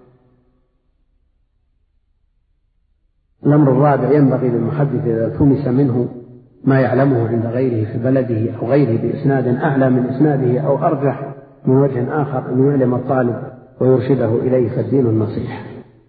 الأمر الرابع ينبغي للمحدث إذا التمس منه ما يعلمه عند غيره في بلده أو غيره بإسناد أعلى من إسناده أو أرجح من وجه آخر أن يعلم الطالب ويرشده إليه، فالدين النصيحة.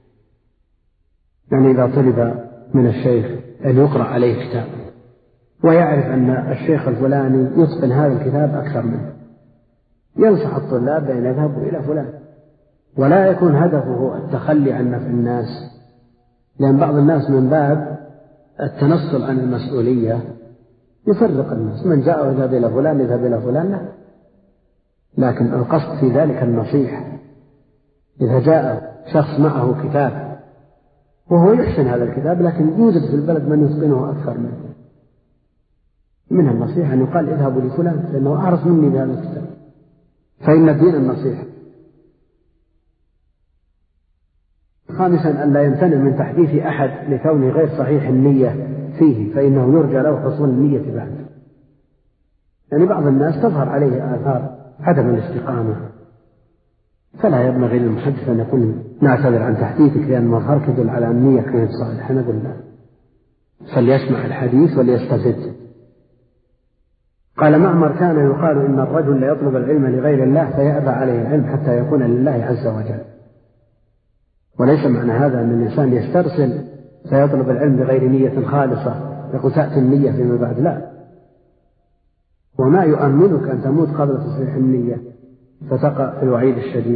يعني إذا طلب من الشيخ أن يقرأ عليه كتاب ويعرف أن الشيخ الفلاني يتقن هذا الكتاب أكثر منه، ينصح الطلاب بأن يذهبوا إلى فلان، ولا يكون هدفه التخلي عن نفع الناس، لأن بعض الناس من باب التنصل عن المسؤولية يفرق الناس، من جاء وذهب إلى فلان يذهب إلى فلان، لا. لكن القصد في ذلك النصيحة. إذا جاء شخص معه كتاب وهو يحسن هذا الكتاب لكن يوجد في البلد من يتقنه أكثر منه، من النصيحة أن يقال اذهبوا لفلان لأنه أعرف مني بهذا الكتاب، فإن الدين النصيحة. خامسا أن لا يمتنع من تحديث أحد لكونه غير صحيح النية فيه، فإنه يرجى له حصول النية بعد. يعني بعض الناس تظهر عليه آثار عدم الاستقامة، فلا ينبغي للمحدث أن يقول نعتذر عن تحديثك لأن مظهرك يدل على أنية غير صالحة. نقول لا، فليسمع الحديث وليستفد. قال معمر: كان يقال إن الرجل لا يطلب العلم لغير الله فيأبى عليه العلم حتى يكون لله عز وجل. وليس معنى هذا أن الإنسان يسترسل فيطلب العلم بغير نية خالصة يقول تأتي النية فيما بعد، لا. وما يؤمنك أن تموت قبل تصحيح النية فتقع في الوعيد الشديد.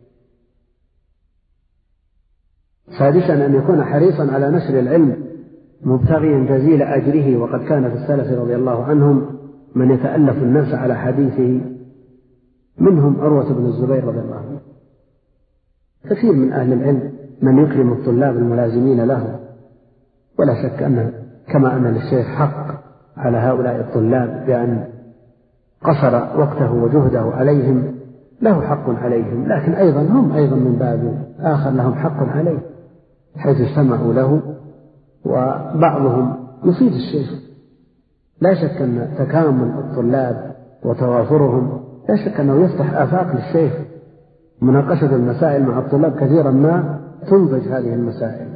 سادسا أن يكون حريصا على نشر العلم مبتغيا جزيل أجره، وقد كان في السلف رضي الله عنهم من يتألف الناس على حديثه، منهم عروة بن الزبير رضي الله عنه. كثير من أهل العلم من يكرم الطلاب الملازمين له، ولا شك أن كما أن للشيخ حق على هؤلاء الطلاب بأن قصر وقته وجهده عليهم، له حق عليهم، لكن أيضا هم أيضا من باب آخر لهم حق عليه حيث استمعوا له، وبعضهم يفيد الشيخ. لا شك أن تكامل الطلاب وتوافرهم لا شك أنه يفتح آفاق للشيخ. مناقشة المسائل مع الطلاب كثيرا ما تنضج هذه المسائل.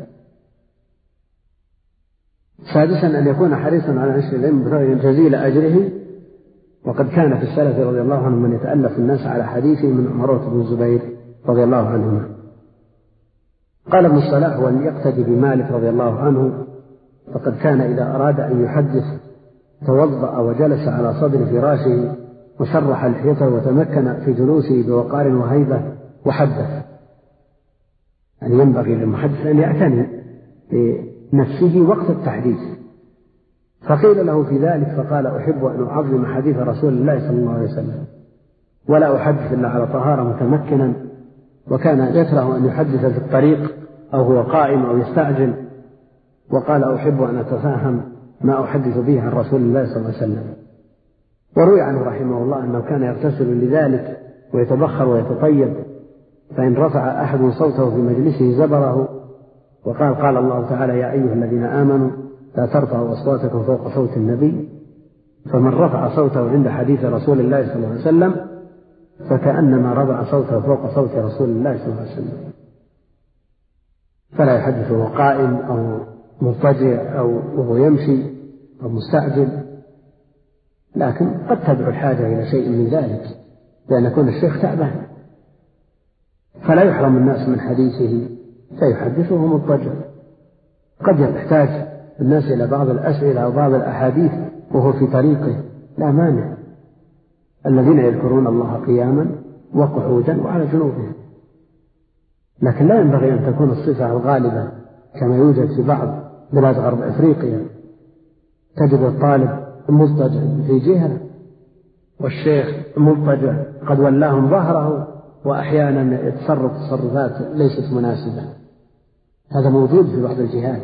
سادسا أن يكون حريصا على نشر العلم بغير جزيل أجره، وقد كان في السلف رضي الله عنهم من يتألف الناس على حديثه من عروة بن الزبير رضي الله عنهما. قال ابن الصلاح: وليقتدي بمالك رضي الله عنه، فقد كان إذا أراد أن يحدث توضأ وجلس على صدر فراشه وشرح لحيته وتمكن في جلوسه بوقار وهيبة وحدث. يعني ينبغي للمحدث أن يعتني بنفسه وقت التحديث. فقيل له في ذلك فقال: أحب أن أعظم حديث رسول الله صلى الله عليه وسلم ولا أحدث إلا على طهارة متمكنا. وكان يكره أن يحدث في الطريق أو هو قائم أو يستعجل. وقال: أحب أن أتفاهم ما أحدث به عن رسول الله صلى الله عليه وسلم. وروي عنه رحمه الله أنه كان يغتسل لذلك ويتبخر ويتطيب، فإن رفع أحد صوته في مجلسه زبره، وقال: قال الله تعالى: يا أيها الذين آمنوا لا ترفعوا أصواتكم فوق صوت النبي. فمن رفع صوته عند حديث رسول الله صلى الله عليه وسلم فكأنما رفع صوته فوق صوت رسول الله صلى الله عليه وسلم. فلا يحدث وهو قائم أو مضطجع أو وهو يمشي أو مستعجل، لكن قد تدعو الحاجة إلى شيء من ذلك لأن يكون الشيخ تعبان، فلا يحرم الناس من حديثه فيحدثه وهو مضطجع. قد يحتاج الناس إلى بعض الأسئلة أو بعض الأحاديث وهو في طريقه، لا مانع. الذين يذكرون الله قياما وقعودا وعلى جنوبهم. لكن لا ينبغي أن تكون الصفة الغالبة كما يوجد في بعض بلاد غرب أفريقيا، تجد الطالب مضطجع في جهة والشيخ مضطجع قد ولاهم ظهره، وأحيانا يتصرف تصرفات ليست مناسبة. هذا موجود في بعض الجهات.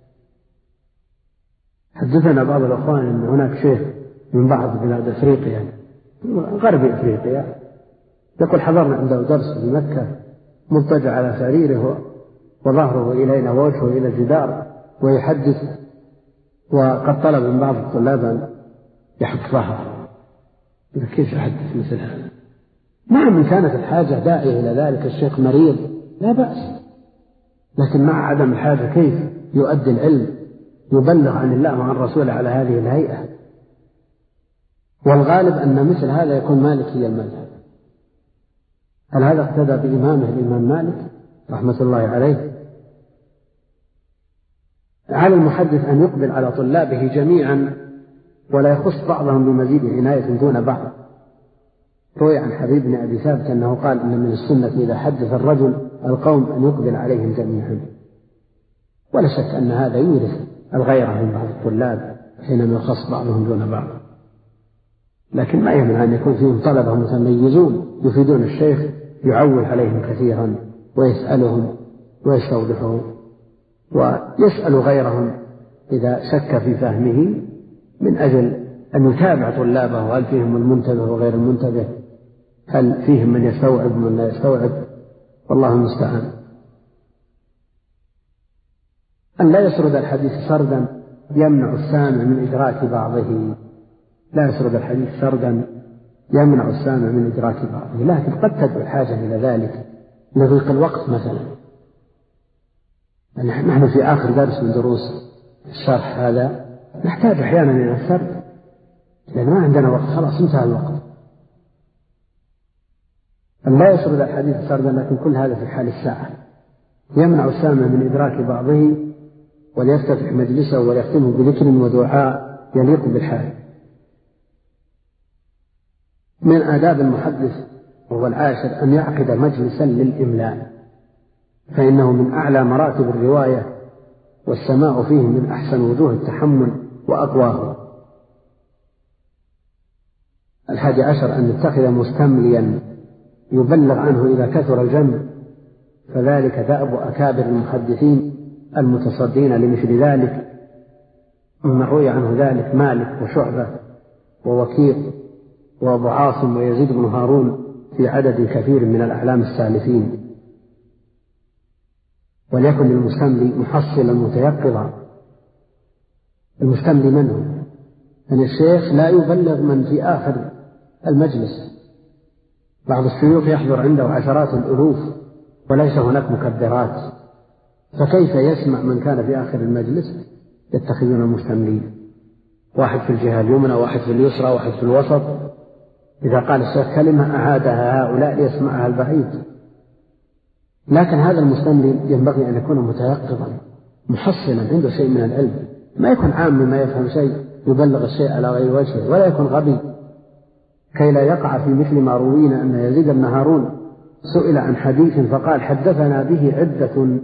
حدثنا بعض الأخوان أن هناك شيخ من بعض بلاد أفريقيا غرب أفريقيا يقول: حضرنا عنده درس في مكة مضطجع على سريره وظهره إلينا ووجهه إلى الجدار ويحدث، وقد طلب من بعض الطلاب أن يحك ظهره. كيف يحدث مثل هذا؟ نعم، إن كانت الحاجة داعية إلى ذلك، الشيخ مريض لا بأس، لكن مع عدم الحاجة كيف يؤدي العلم يبلغ عن الله وعن رسوله على هذه الهيئة؟ والغالب أن مثل هذا يكون مالكي المذهب. هل هذا اقتدى بإمامه الإمام مالك رحمة الله عليه؟ على المحدث أن يقبل على طلابه جميعا ولا يخص بعضهم بمزيد عناية دون بعض. روي عن حبيب بن أبي ثابت أنه قال: إن من السنة إذا حدث الرجل القوم أن يقبل عليهم جميعا. ولا شك أن هذا يورث الغيرة من بعض الطلاب حينما يخص بعضهم دون بعض، لكن ما يمنع أن يكون فيهم طلبة متميزون يفيدون الشيخ، يعول عليهم كثيرا ويسألهم ويستوضحهم، ويسأل غيرهم إذا شك في فهمه من أجل أن يتابع طلابه، هل فيهم المنتبه وغير المنتبه، هل فيهم من يستوعب ومن لا يستوعب، والله المستعان. أن لا يسرد الحديث سردا يمنع السامع من إدراك بعضه، لا يسرد الحديث سردا يمنع السامع من إدراك بعضه، لكن قد تدعو الحاجة إلى ذلك لضيق الوقت مثلا. نحن في آخر درس من دروس الشرح هذا نحتاج أحيانا إلى السرد لأن ما عندنا وقت، خلاص انتهى الوقت. أن لا يسرد الحديث سردا، لكن كل هذا في حال الساعة. يمنع السامع من إدراك بعضه وليفتتح مجلسه وليختمه بذكر ودعاء يليق بالحال. من آداب المحدث وهو العاشر أن يعقد مجلسا للإملاء، فإنه من أعلى مراتب الرواية، والسماع فيه من أحسن وجوه التحمل وأقواه. الحادي عشر أن يتخذ مستمليا يبلغ عنه إذا كثر الجمع، فذلك دأب أكابر المحدثين المتصدين لمثل ذلك، ومن روي عنه ذلك مالك وشعبة ووكيع وأبو عاصم ويزيد بن هارون في عدد كثير من الأعلام السالفين. وليكن المستملي محصلا متيقظا. المستملي من هو؟ أن الشيخ لا يبلغ من في آخر المجلس. بعض الشيوخ يحضر عنده عشرات الألوف وليس هناك مكبرات، فكيف يسمع من كان في آخر المجلس؟ يتخذون المستملين، واحد في الجهة اليمنى، واحد في اليسرى، واحد في الوسط. إذا قال الشيخ كلمة أعادها هؤلاء ليسمعها البعيد. لكن هذا المستملي ينبغي أن يكون متيقظا محصلا عنده شيء من العلم، ما يكون عام ما يفهم شيء يبلغ الشيء على غير وجهه، ولا يكون غبي كي لا يقع في مثل ما روينا أن يزيد بن هارون سئل عن حديث فقال حدثنا به عدة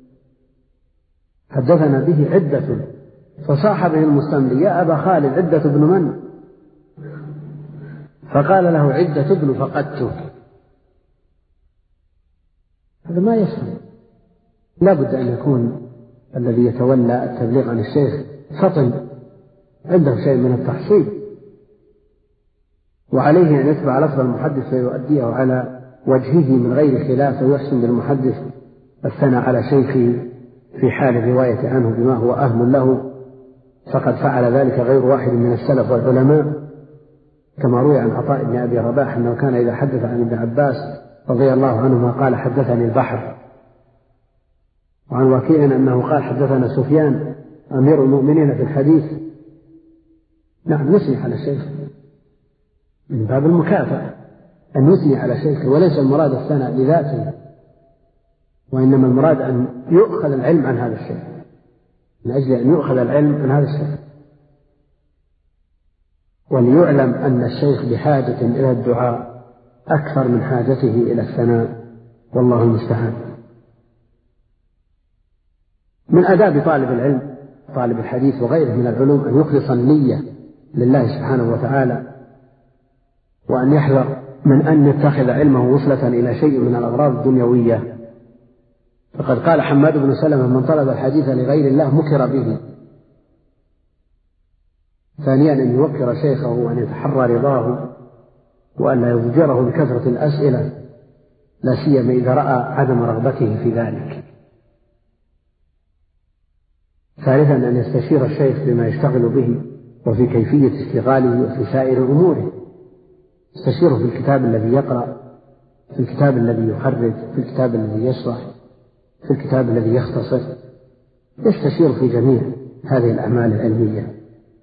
حدثنا به عدة فصاح به المستملي يا أبا خالد عدة ابن من؟ فقال له عدة ابن فقدته. هذا ما يفهم. لا بد أن يكون الذي يتولى التبليغ عن الشيخ فطن عنده شيء من التحصيل، وعليه أن يتبع لفظ المحدث فيؤديه على وجهه من غير خلاف، ويحسن بالمحدث الثناء على شيخه في حال الرواية عنه بما هو أهل له، فقد فعل ذلك غير واحد من السلف والعلماء، كما روي عن عطاء بن أبي رباح أنه كان إذا حدث عن ابن عباس رضي الله عنهما قال حدثني البحر، وعن وكيع أنه قال حدثنا سفيان أمير المؤمنين في الحديث. نعم نثني على الشيخ من باب المكافأة أن يثني على شيخه، وليس المراد الثناء لذاته، وإنما المراد أن يؤخذ العلم عن هذا الشيخ، من أجل أن يؤخذ العلم عن هذا الشيخ، وليعلم أن الشيخ بحاجة إلى الدعاء أكثر من حاجته إلى الثناء، والله المستعان. من آداب طالب العلم طالب الحديث وغيره من العلوم أن يخلص النية لله سبحانه وتعالى، وأن يحذر من أن يتخذ علمه وصلة إلى شيء من الأغراض الدنيوية. فقد قال حماد بن سلمة من طلب الحديث لغير الله مكر به. ثانيا أن يوقر شيخه وأن يتحرى رضاه، وأن لا يضجره بكثرة الأسئلة، لا سيما إذا رأى عدم رغبته في ذلك. ثالثا أن يستشير الشيخ بما يشتغل به وفي كيفية اشتغاله وفي سائر أموره، يستشيره في الكتاب الذي يقرأ، في الكتاب الذي يخرج، في الكتاب الذي يشرح، في الكتاب الذي يختصر، يستشير في جميع هذه الأعمال العلمية.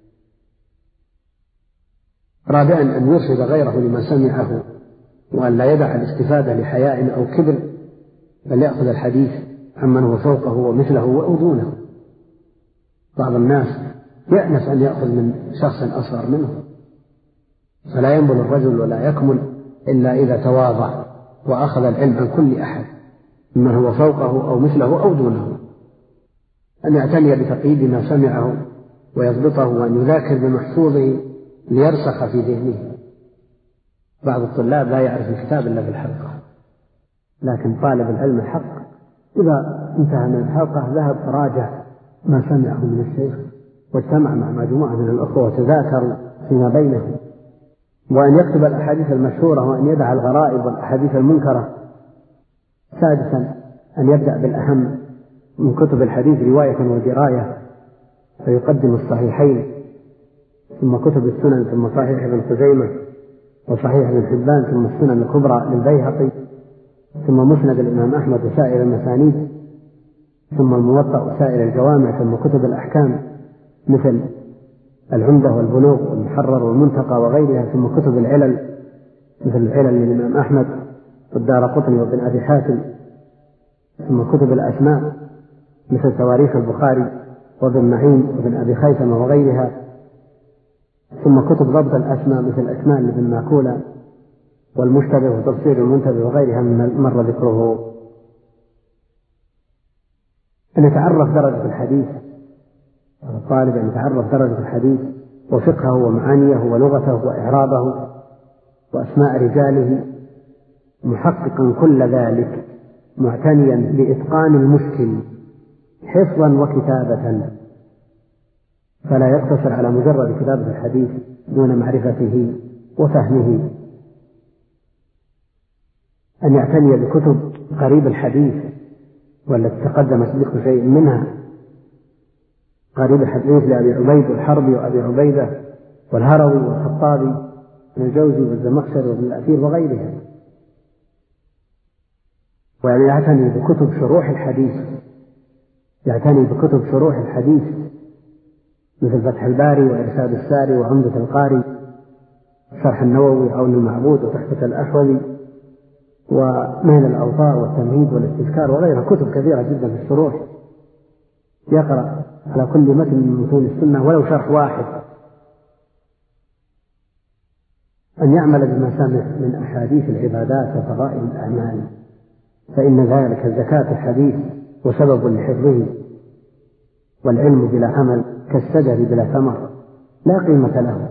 رابعا أن يرشد غيره لما سمعه، وأن لا يدع الاستفادة لحياء أو كبر، بل يأخذ الحديث عمن هو فوقه ومثله أو دونه. بعض الناس يأنف أن يأخذ من شخص أصغر منه، فلا ينبل الرجل ولا يكمل إلا إذا تواضع وأخذ العلم عن كل أحد ممن هو فوقه أو مثله أو دونه. أن يعتني بتقييد ما سمعه ويضبطه، وأن يذاكر بمحفوظه ليرسخ في ذهنه. بعض الطلاب لا يعرف الكتاب إلا بالحلقة، لكن طالب العلم الحق إذا انتهى من الحلقة ذهب فراجع ما سمعه من الشيخ، واجتمع مع مجموعة من الأخوة وتذاكروا فيما بينهم. وأن يكتب الأحاديث المشهورة، وأن يدع الغرائب والأحاديث المنكرة. سادسا أن يبدأ بالأهم من كتب الحديث رواية ودراية فيقدم الصحيحين ثم كتب السنن ثم صحيح ابن خزيمة وصحيح ابن حبان ثم السنن الكبرى للبيهقي ثم مسند الإمام أحمد وسائر المسانيد ثم الموطأ وسائر الجوامع ثم كتب الأحكام مثل العمدة والبلوغ والمحرر والمنتقى وغيرها ثم كتب العلل مثل العلل للإمام أحمد والدارقطني وابن أبي حاتم ثم كتب الأسماء مثل تواريخ البخاري وابن معين وابن أبي خيثمة وغيرها ثم كتب ضبط الأسماء مثل أكمال لابن ماكولة والمشتبه وتفسير المنتبه وغيرها من مر ذكره. أن يتعرف درجة الحديث، الطالب أن يتعرف درجة الحديث وفقهه ومعانيه ولغته وإعرابه وأسماء رجاله محققا كل ذلك معتنيا بإتقان المشكل حفظا وكتابة، فلا يقتصر على مجرد كتابة الحديث دون معرفته وفهمه. أن يعتني بكتب قريب الحديث والتي تقدم ذكر شيء منها، قريب الحديث لأبي عبيد الحربي وأبي عبيدة والهروي والخطابي من الجوزي والزمخشري وابن الأثير وغيرها. ويعني يعتني بكتب شروح الحديث، يعتني بكتب شروح الحديث مثل فتح الباري وإرشاد الساري وعمدة القاري، شرح النووي عون المعبود وتحفة الأحوذي ومهل الأوطار والتمهيد والاستذكار وغيرها، كتب كثيرة جدا في الشروح. يقرأ على كل متن من متون السنة ولو شرح واحد. أن يعمل بما سمع من أحاديث العبادات وفضائل الأعمال، فإن ذلك زكاة الحديث وسبب لحفظه، والعلم بلا عمل كالشجر بلا ثمر لا قيمة له.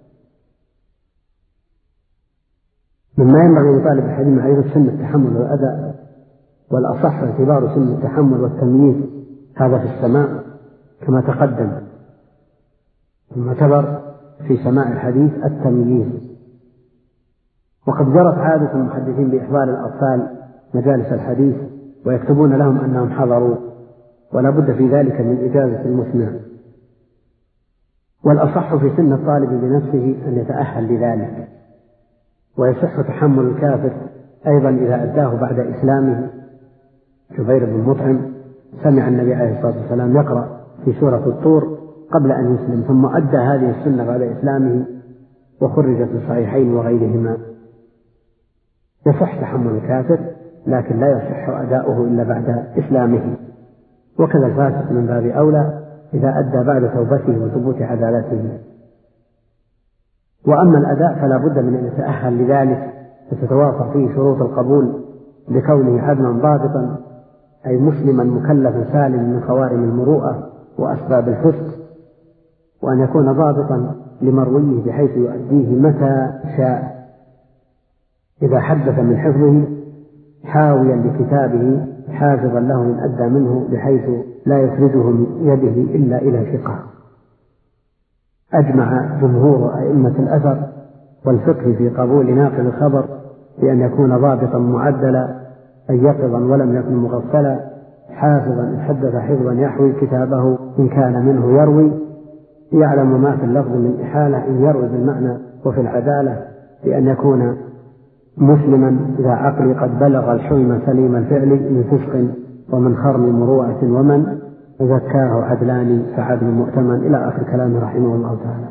مما ينبغي لطالب الحديث معرفة سن التحمل والأداء، والأصح اعتبار سن التحمل والتمييز هذا في السماع كما تقدم، ثم اعتبر في سماع الحديث التمييز. وقد جرت عادة المحدثين بإحضار الأطفال مجالس الحديث ويكتبون لهم أنهم حضروا، ولا بد في ذلك من إجازة المسمع. والأصح في سن الطالب بنفسه أن يتأهل لذلك، ويصح تحمل الكافر أيضا إذا أداه بعد إسلامه. جبير بن مطعم سمع النبي عليه الصلاة والسلام يقرأ في سورة الطور قبل أن يسلم، ثم أدى هذه السنة بعد إسلامه وخرجت في الصحيحين وغيرهما. يصح تحمل الكافر، لكن لا يصح أداؤه إلا بعد إسلامه. وكذا الفاسق من باب أولى إذا أدى بعد توبته وثبوت عدالته. وأما الأداء فلا بد من أن يتأهل لذلك، فتتوافر فيه شروط القبول بكونه عدلا ضابطا، أي مسلما مكلفا سالما من خوارم المروءة وأسباب الفسق، وأن يكون ضابطا لمرويه بحيث يؤديه متى شاء. إذا حدث من حفظه حاويا لكتابه حافظا له من أدى منه بحيث لا يخرجه من يده إلا إلى ثقة. أجمع جمهور أئمة الأثر والفقه في قبول ناقل الخبر بأن يكون ضابطا معدلا، أي يقظا ولم يكن مغفلا، حافظا إن حدث حفظا يحوي كتابه إن كان منه يروي، يعلم ما في اللفظ من إحالة إن يروي بالمعنى، وفي العدالة بأن يكون مسلما إذا عقل قد بلغ الحلم سليم الفعل من فسق ومن خرم مروءة ومن زكاه عدلان فعدل مؤتمن، إلى آخر كلامه رحمه الله تعالى.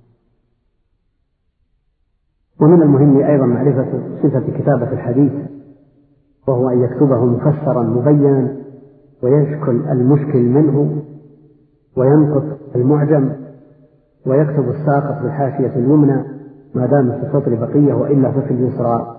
ومن المهم أيضا معرفة صفة كتابة الحديث، وهو أن يكتبه مفسرا مبينا ويشكل المشكل منه وينقط المعجم، ويكتب الساقط بالحاشية اليمنى ما دام في السطر بقية وإلا ففي اليسرى.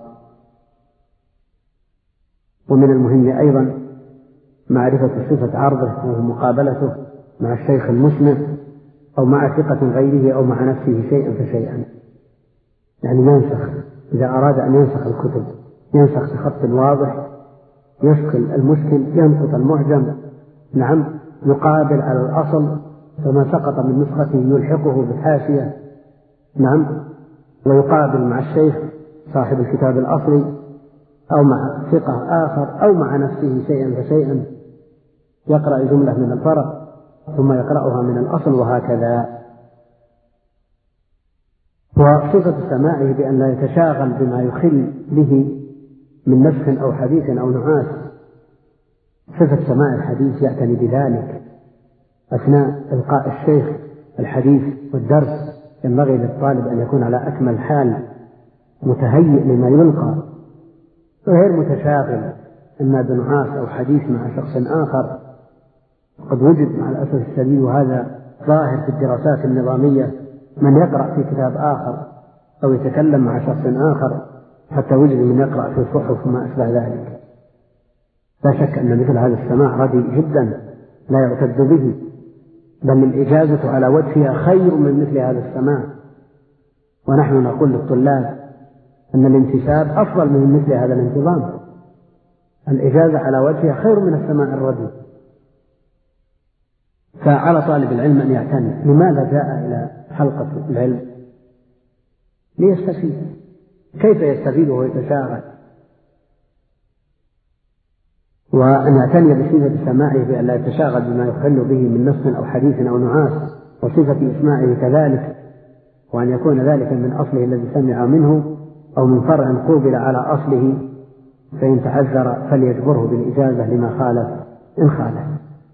ومن المهم أيضا معرفة صفة عرضه ومقابلته مع الشيخ المسمع أو مع ثقة غيره أو مع نفسه شيئا فشيئا، يعني ينسخ إذا أراد أن ينسخ الكتب ينسخ بخط واضح، يشكل المشكل، ينقط المعجم، نعم، يقابل على الأصل، فما سقط من نسخته يلحقه بالحاشية، نعم، ويقابل مع الشيخ صاحب الكتاب الأصلي أو مع ثقة آخر أو مع نفسه شيئا فشيئا، يقرأ جملة من الفرع ثم يقرأها من الأصل وهكذا. وصفة سماعه بأن لا يتشاغل بما يخل به من نسخ أو حديث أو نعاس. صفة سماع الحديث يعتني بذلك أثناء إلقاء الشيخ الحديث والدرس. ينبغي للطالب أن يكون على أكمل حال متهيئ لما يلقى غير متشاغل إما بنعاس أو حديث مع شخص آخر. قد وجد مع الأسف الشديد وهذا ظاهر في الدراسات النظامية من يقرأ في كتاب آخر أو يتكلم مع شخص آخر، حتى وجد من يقرأ في صحف وما أشبه ذلك. لا شك أن مثل هذا السماع رديء جدا لا يعتد به، بل الإجازة على وجهها خير من مثل هذا السماع. ونحن نقول للطلاب أن الانتساب أفضل من مثل هذا الانتظام. الإجازة على وجهها خير من السماع الرديء. فعلى طالب العلم أن يعتني. لماذا جاء إلى حلقة العلم؟ ليستفيد. كيف يستفيد وهو يتشاغل؟ وأن يعتني بصفة سماعه بأن لا يتشاغل بما يخل به من نص أو حديث أو نعاس، وصفة إسماعه كذلك، وأن يكون ذلك من أصله الذي سمع منه أو من فرع قوبل على أصله، فإن تعذر فليجبره بالإجازة لما خالف إن خالف.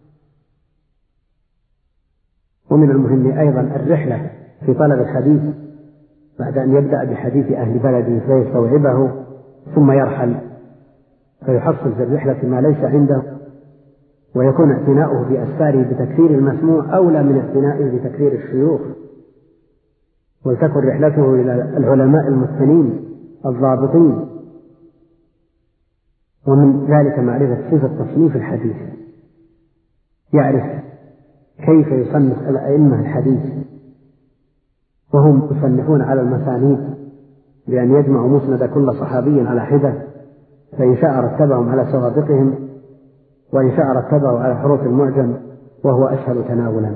ومن المهم أيضا الرحلة في طلب الحديث بعد أن يبدأ بحديث أهل بلده فيستوعبه ثم يرحل، فيحصل في الرحلة ما ليس عنده، ويكون اعتناؤه بأسفاره بتكثير المسموع أولى من اعتنائه بتكثير الشيوخ. ولتكن رحلته إلى العلماء المتقنين الضابطين. ومن ذلك معرفة صفة تصنيف الحديث، يعرف كيف يصنف الأئمة الحديث، وهم يصنفون على المسانيد بأن يجمعوا مسند كل صحابي على حدة، فإن شاء رتبهم على سوابقهم، وإن شاء رتبه على حروف المعجم وهو أسهل تناولا.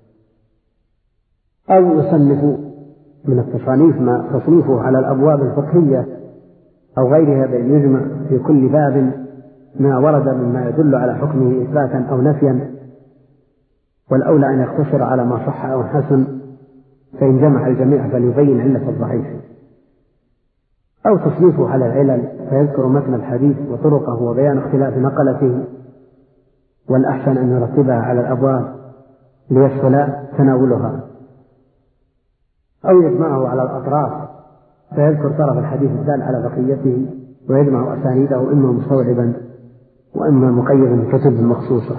أو يصنف من التصانيف ما تصنيفه على الأبواب الفقهية أو غيرها، بأن يجمع في كل باب ما ورد مما يدل على حكمه إثباتا أو نفيا، والأولى أن يقتصر على ما صح أو حسن، فإن جمع الجميع فليبين علة الضعيف. أو تصنيفه على العلل فيذكر متن الحديث وطرقه وبيان اختلاف نقلته، والأحسن أن يرتبها على الأبواب ليسهل تناولها. أو يجمعه على الأطراف فيذكر طرف الحديث الدال على بقيته، ويجمع أسانيده إما مستوعبا وإما مقيدا بكتب مخصوصة.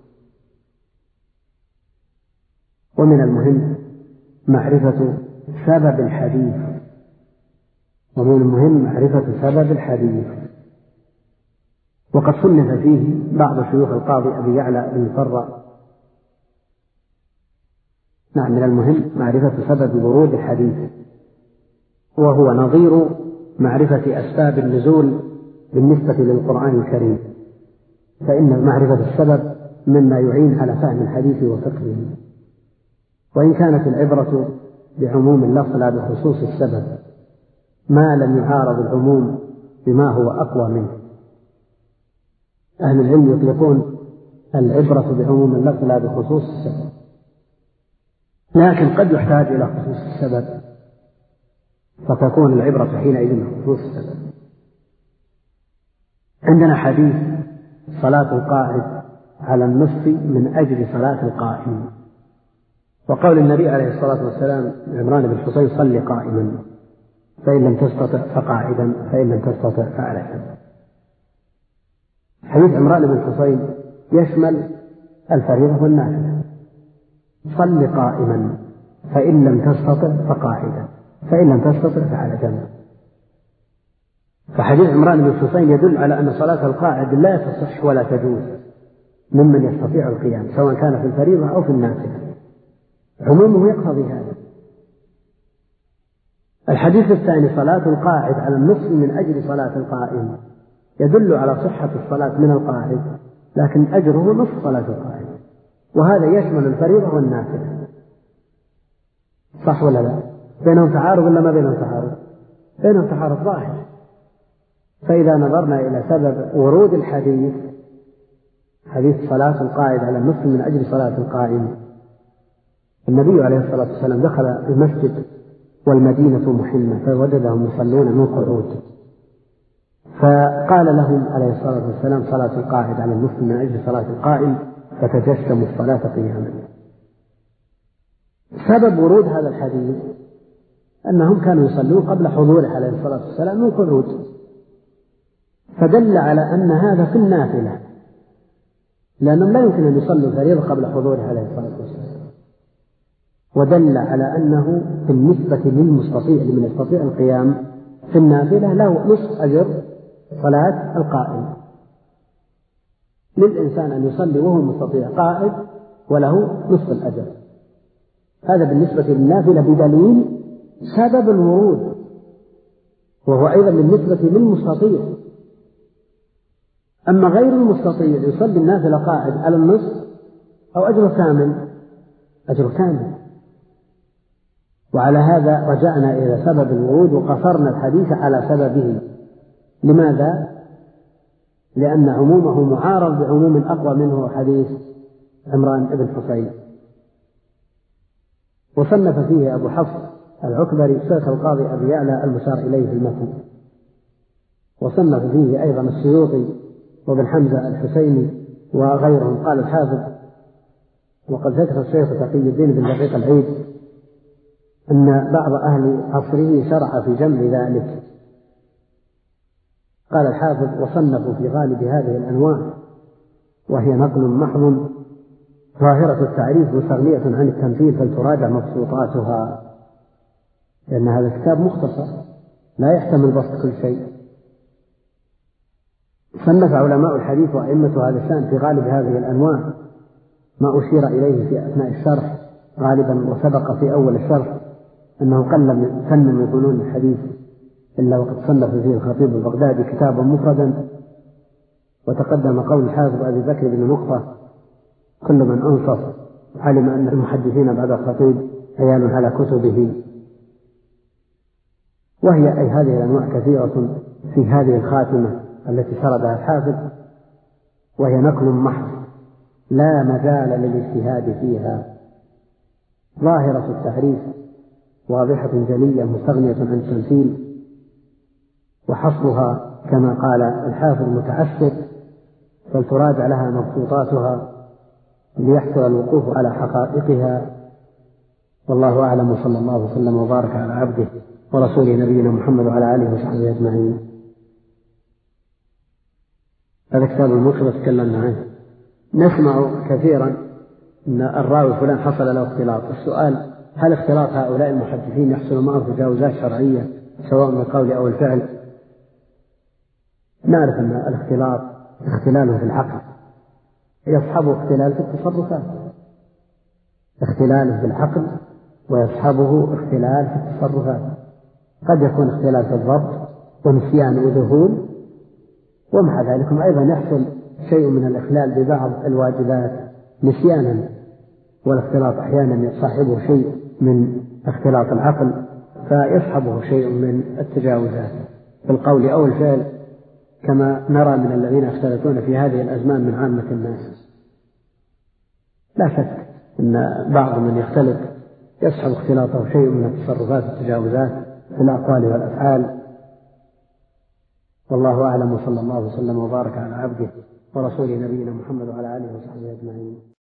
ومن المهم معرفة سبب الحديث، ومن المهم معرفة سبب الحديث. وقد صنف فيه بعض شيوخ القاضي أبي يعلى بن فرة. نعم، من المهم معرفة سبب ورود الحديث، وهو نظير معرفة أسباب النزول بالنسبة للقرآن الكريم، فإن معرفة السبب مما يعين على فهم الحديث وفقهه. وإن كانت العبرة بعموم اللفظ لا بخصوص السبب، ما لم يعارض العموم بما هو أقوى منه. أهل العلم يطلقون العبرة بعموم اللفظ لا بخصوص السبب، لكن قد يحتاج إلى خصوص السبب، فتكون العبرة حينئذ بخصوص السبب. عندنا حديث صلاة القاعد على النصف من أجل صلاة القائم، وقول النبي عليه الصلاة والسلام عمران بن حصين صل قائما، فإن لم تستطع فقاعدا، فإن لم تستطع فعلى جنب. حديث عمران بن حصين يشمل الفريضة والنافلة. صل قائما، فإن لم تستطع فقاعدا، فإن لم تستطع فعلى جنب. فحديث عمران بن حصين يدل على أن صلاة القاعد لا تصح ولا تجوز ممن يستطيع القيام، سواء كان في الفريضة أو في النافلة، عمومه يقتضي هذا. الحديث الثاني صلاة القاعد على النصف من أجل صلاة القائم، يدل على صحة الصلاة من القاعد، لكن أجره نصف صلاة القائم، وهذا يشمل الفريضة والنافلة. صح ولا لا؟ بينهم تعارض ولا ما بينهم تعارض؟ بينهم تعارض ظاهر. فإذا نظرنا إلى سبب ورود الحديث حديث صلاة القائد على النصف من أجل صلاة القائم. النبي عليه الصلاة والسلام دخل المسجد والمدينة محنة فوجدهم يصلون من قعود، فقال لهم عليه الصلاة والسلام صلاة القائد على النصف من أجل صلاة القائم، فتجسموا الصلاة قياما. سبب ورود هذا الحديث أنهم كانوا يصلون قبل حضوره عليه الصلاة والسلام من قعود، فدل على أن هذا في النافلة، لأنهم لا يمكن أن يصلوا الفريضة قبل حضوره عليه الصلاة والسلام، ودل على أنه بالنسبة للمستطيع لمن يستطيع القيام في النافلة له نصف أجر صلاة القائم. للإنسان أن يصلي وهو مستطيع قائد وله نصف الأجر. هذا بالنسبة للنافلة بدليل سبب الورود، وهو أيضا بالنسبة للمستطيع. أما غير المستطيع يصلي النافلة قائد على النصف أو أجر كامل، أجر كامل. وعلى هذا رجعنا إلى سبب الورود وقصرنا الحديث على سببه. لماذا؟ لأن عمومه معارض بعموم أقوى منه حديث عمران بن حصين. وصنف فيه أبو حفص العكبري شيخ القاضي أبي يعلى المشار إليه في المتن، وصنف فيه أيضا السيوطي وابن حمزة الحسيني وغيرهم. قال الحافظ: وقد ذكر الشيخ تقي الدين بن دقيق العيد أن بعض أهل عصره شرع في جمع ذلك. قال الحافظ: وصنفوا في غالب هذه الأنواع وهي نقل محض ظاهرة التعريف مستغنية عن التمثيل، فلتراجع مبسوطاتها، لأن هذا الكتاب مختصر لا يحتمل بسط كل شيء. صنف علماء الحديث وأئمة هذا الشأن في غالب هذه الأنواع ما أشير إليه في أثناء الشرح غالبا، وسبق في أول الشرح أنه قل من فن من فنون الحديث إلا وقد صنف فيه الخطيب البغدادي كتابا مفردا. وتقدم قول الحافظ أبي بكر بن نقطة: كل من أنصف علم أن المحدثين بعد الخطيب عيال على كتبه. وهي أي هذه الأنواع كثيرة في هذه الخاتمة التي سردها الحافظ، وهي نقل محض لا مجال للاجتهاد فيها، ظاهرة التعريف واضحة جلية مستغنية عن التمثيل، وحصرها كما قال الحافظ متعسر، فلتراجع لها مبسوطاتها ليحصل الوقوف على حقائقها. والله أعلم، وصلى الله وسلم وبارك على عبده ورسوله نبينا محمد وعلى آله وصحبه أجمعين. هذا كتاب الموصل تكلمنا عنه. نسمع كثيرا أن الراوي فلان حصل له اختلاط. السؤال: هل اختلاط هؤلاء المحدثين يحصل معه تجاوزات شرعية سواء من القول أو الفعل؟ نعرف أن الاختلاط اختلال في العقل يصحبه اختلال في التصرفات، اختلال في العقل ويصحبه اختلال في التصرفات. قد يكون اختلال في الضبط ونسيان وذهول، ومع ذلك أيضا يحصل شيء من الإخلال ببعض الواجبات نسيانا، والاختلاط أحيانا يصاحبه شيء من اختلاط العقل فيصحبه شيء من التجاوزات في القول أو الفعل، كما نرى من الذين يختلطون في هذه الأزمان من عامة الناس. لا شك أن بعض من يختلط يصحب اختلاطه شيء من التصرفات والتجاوزات في الأقوال والأفعال. والله أعلم، وصلى الله وسلم وبارك على عبده ورسوله نبينا محمد وعلى آله وصحبه أجمعين.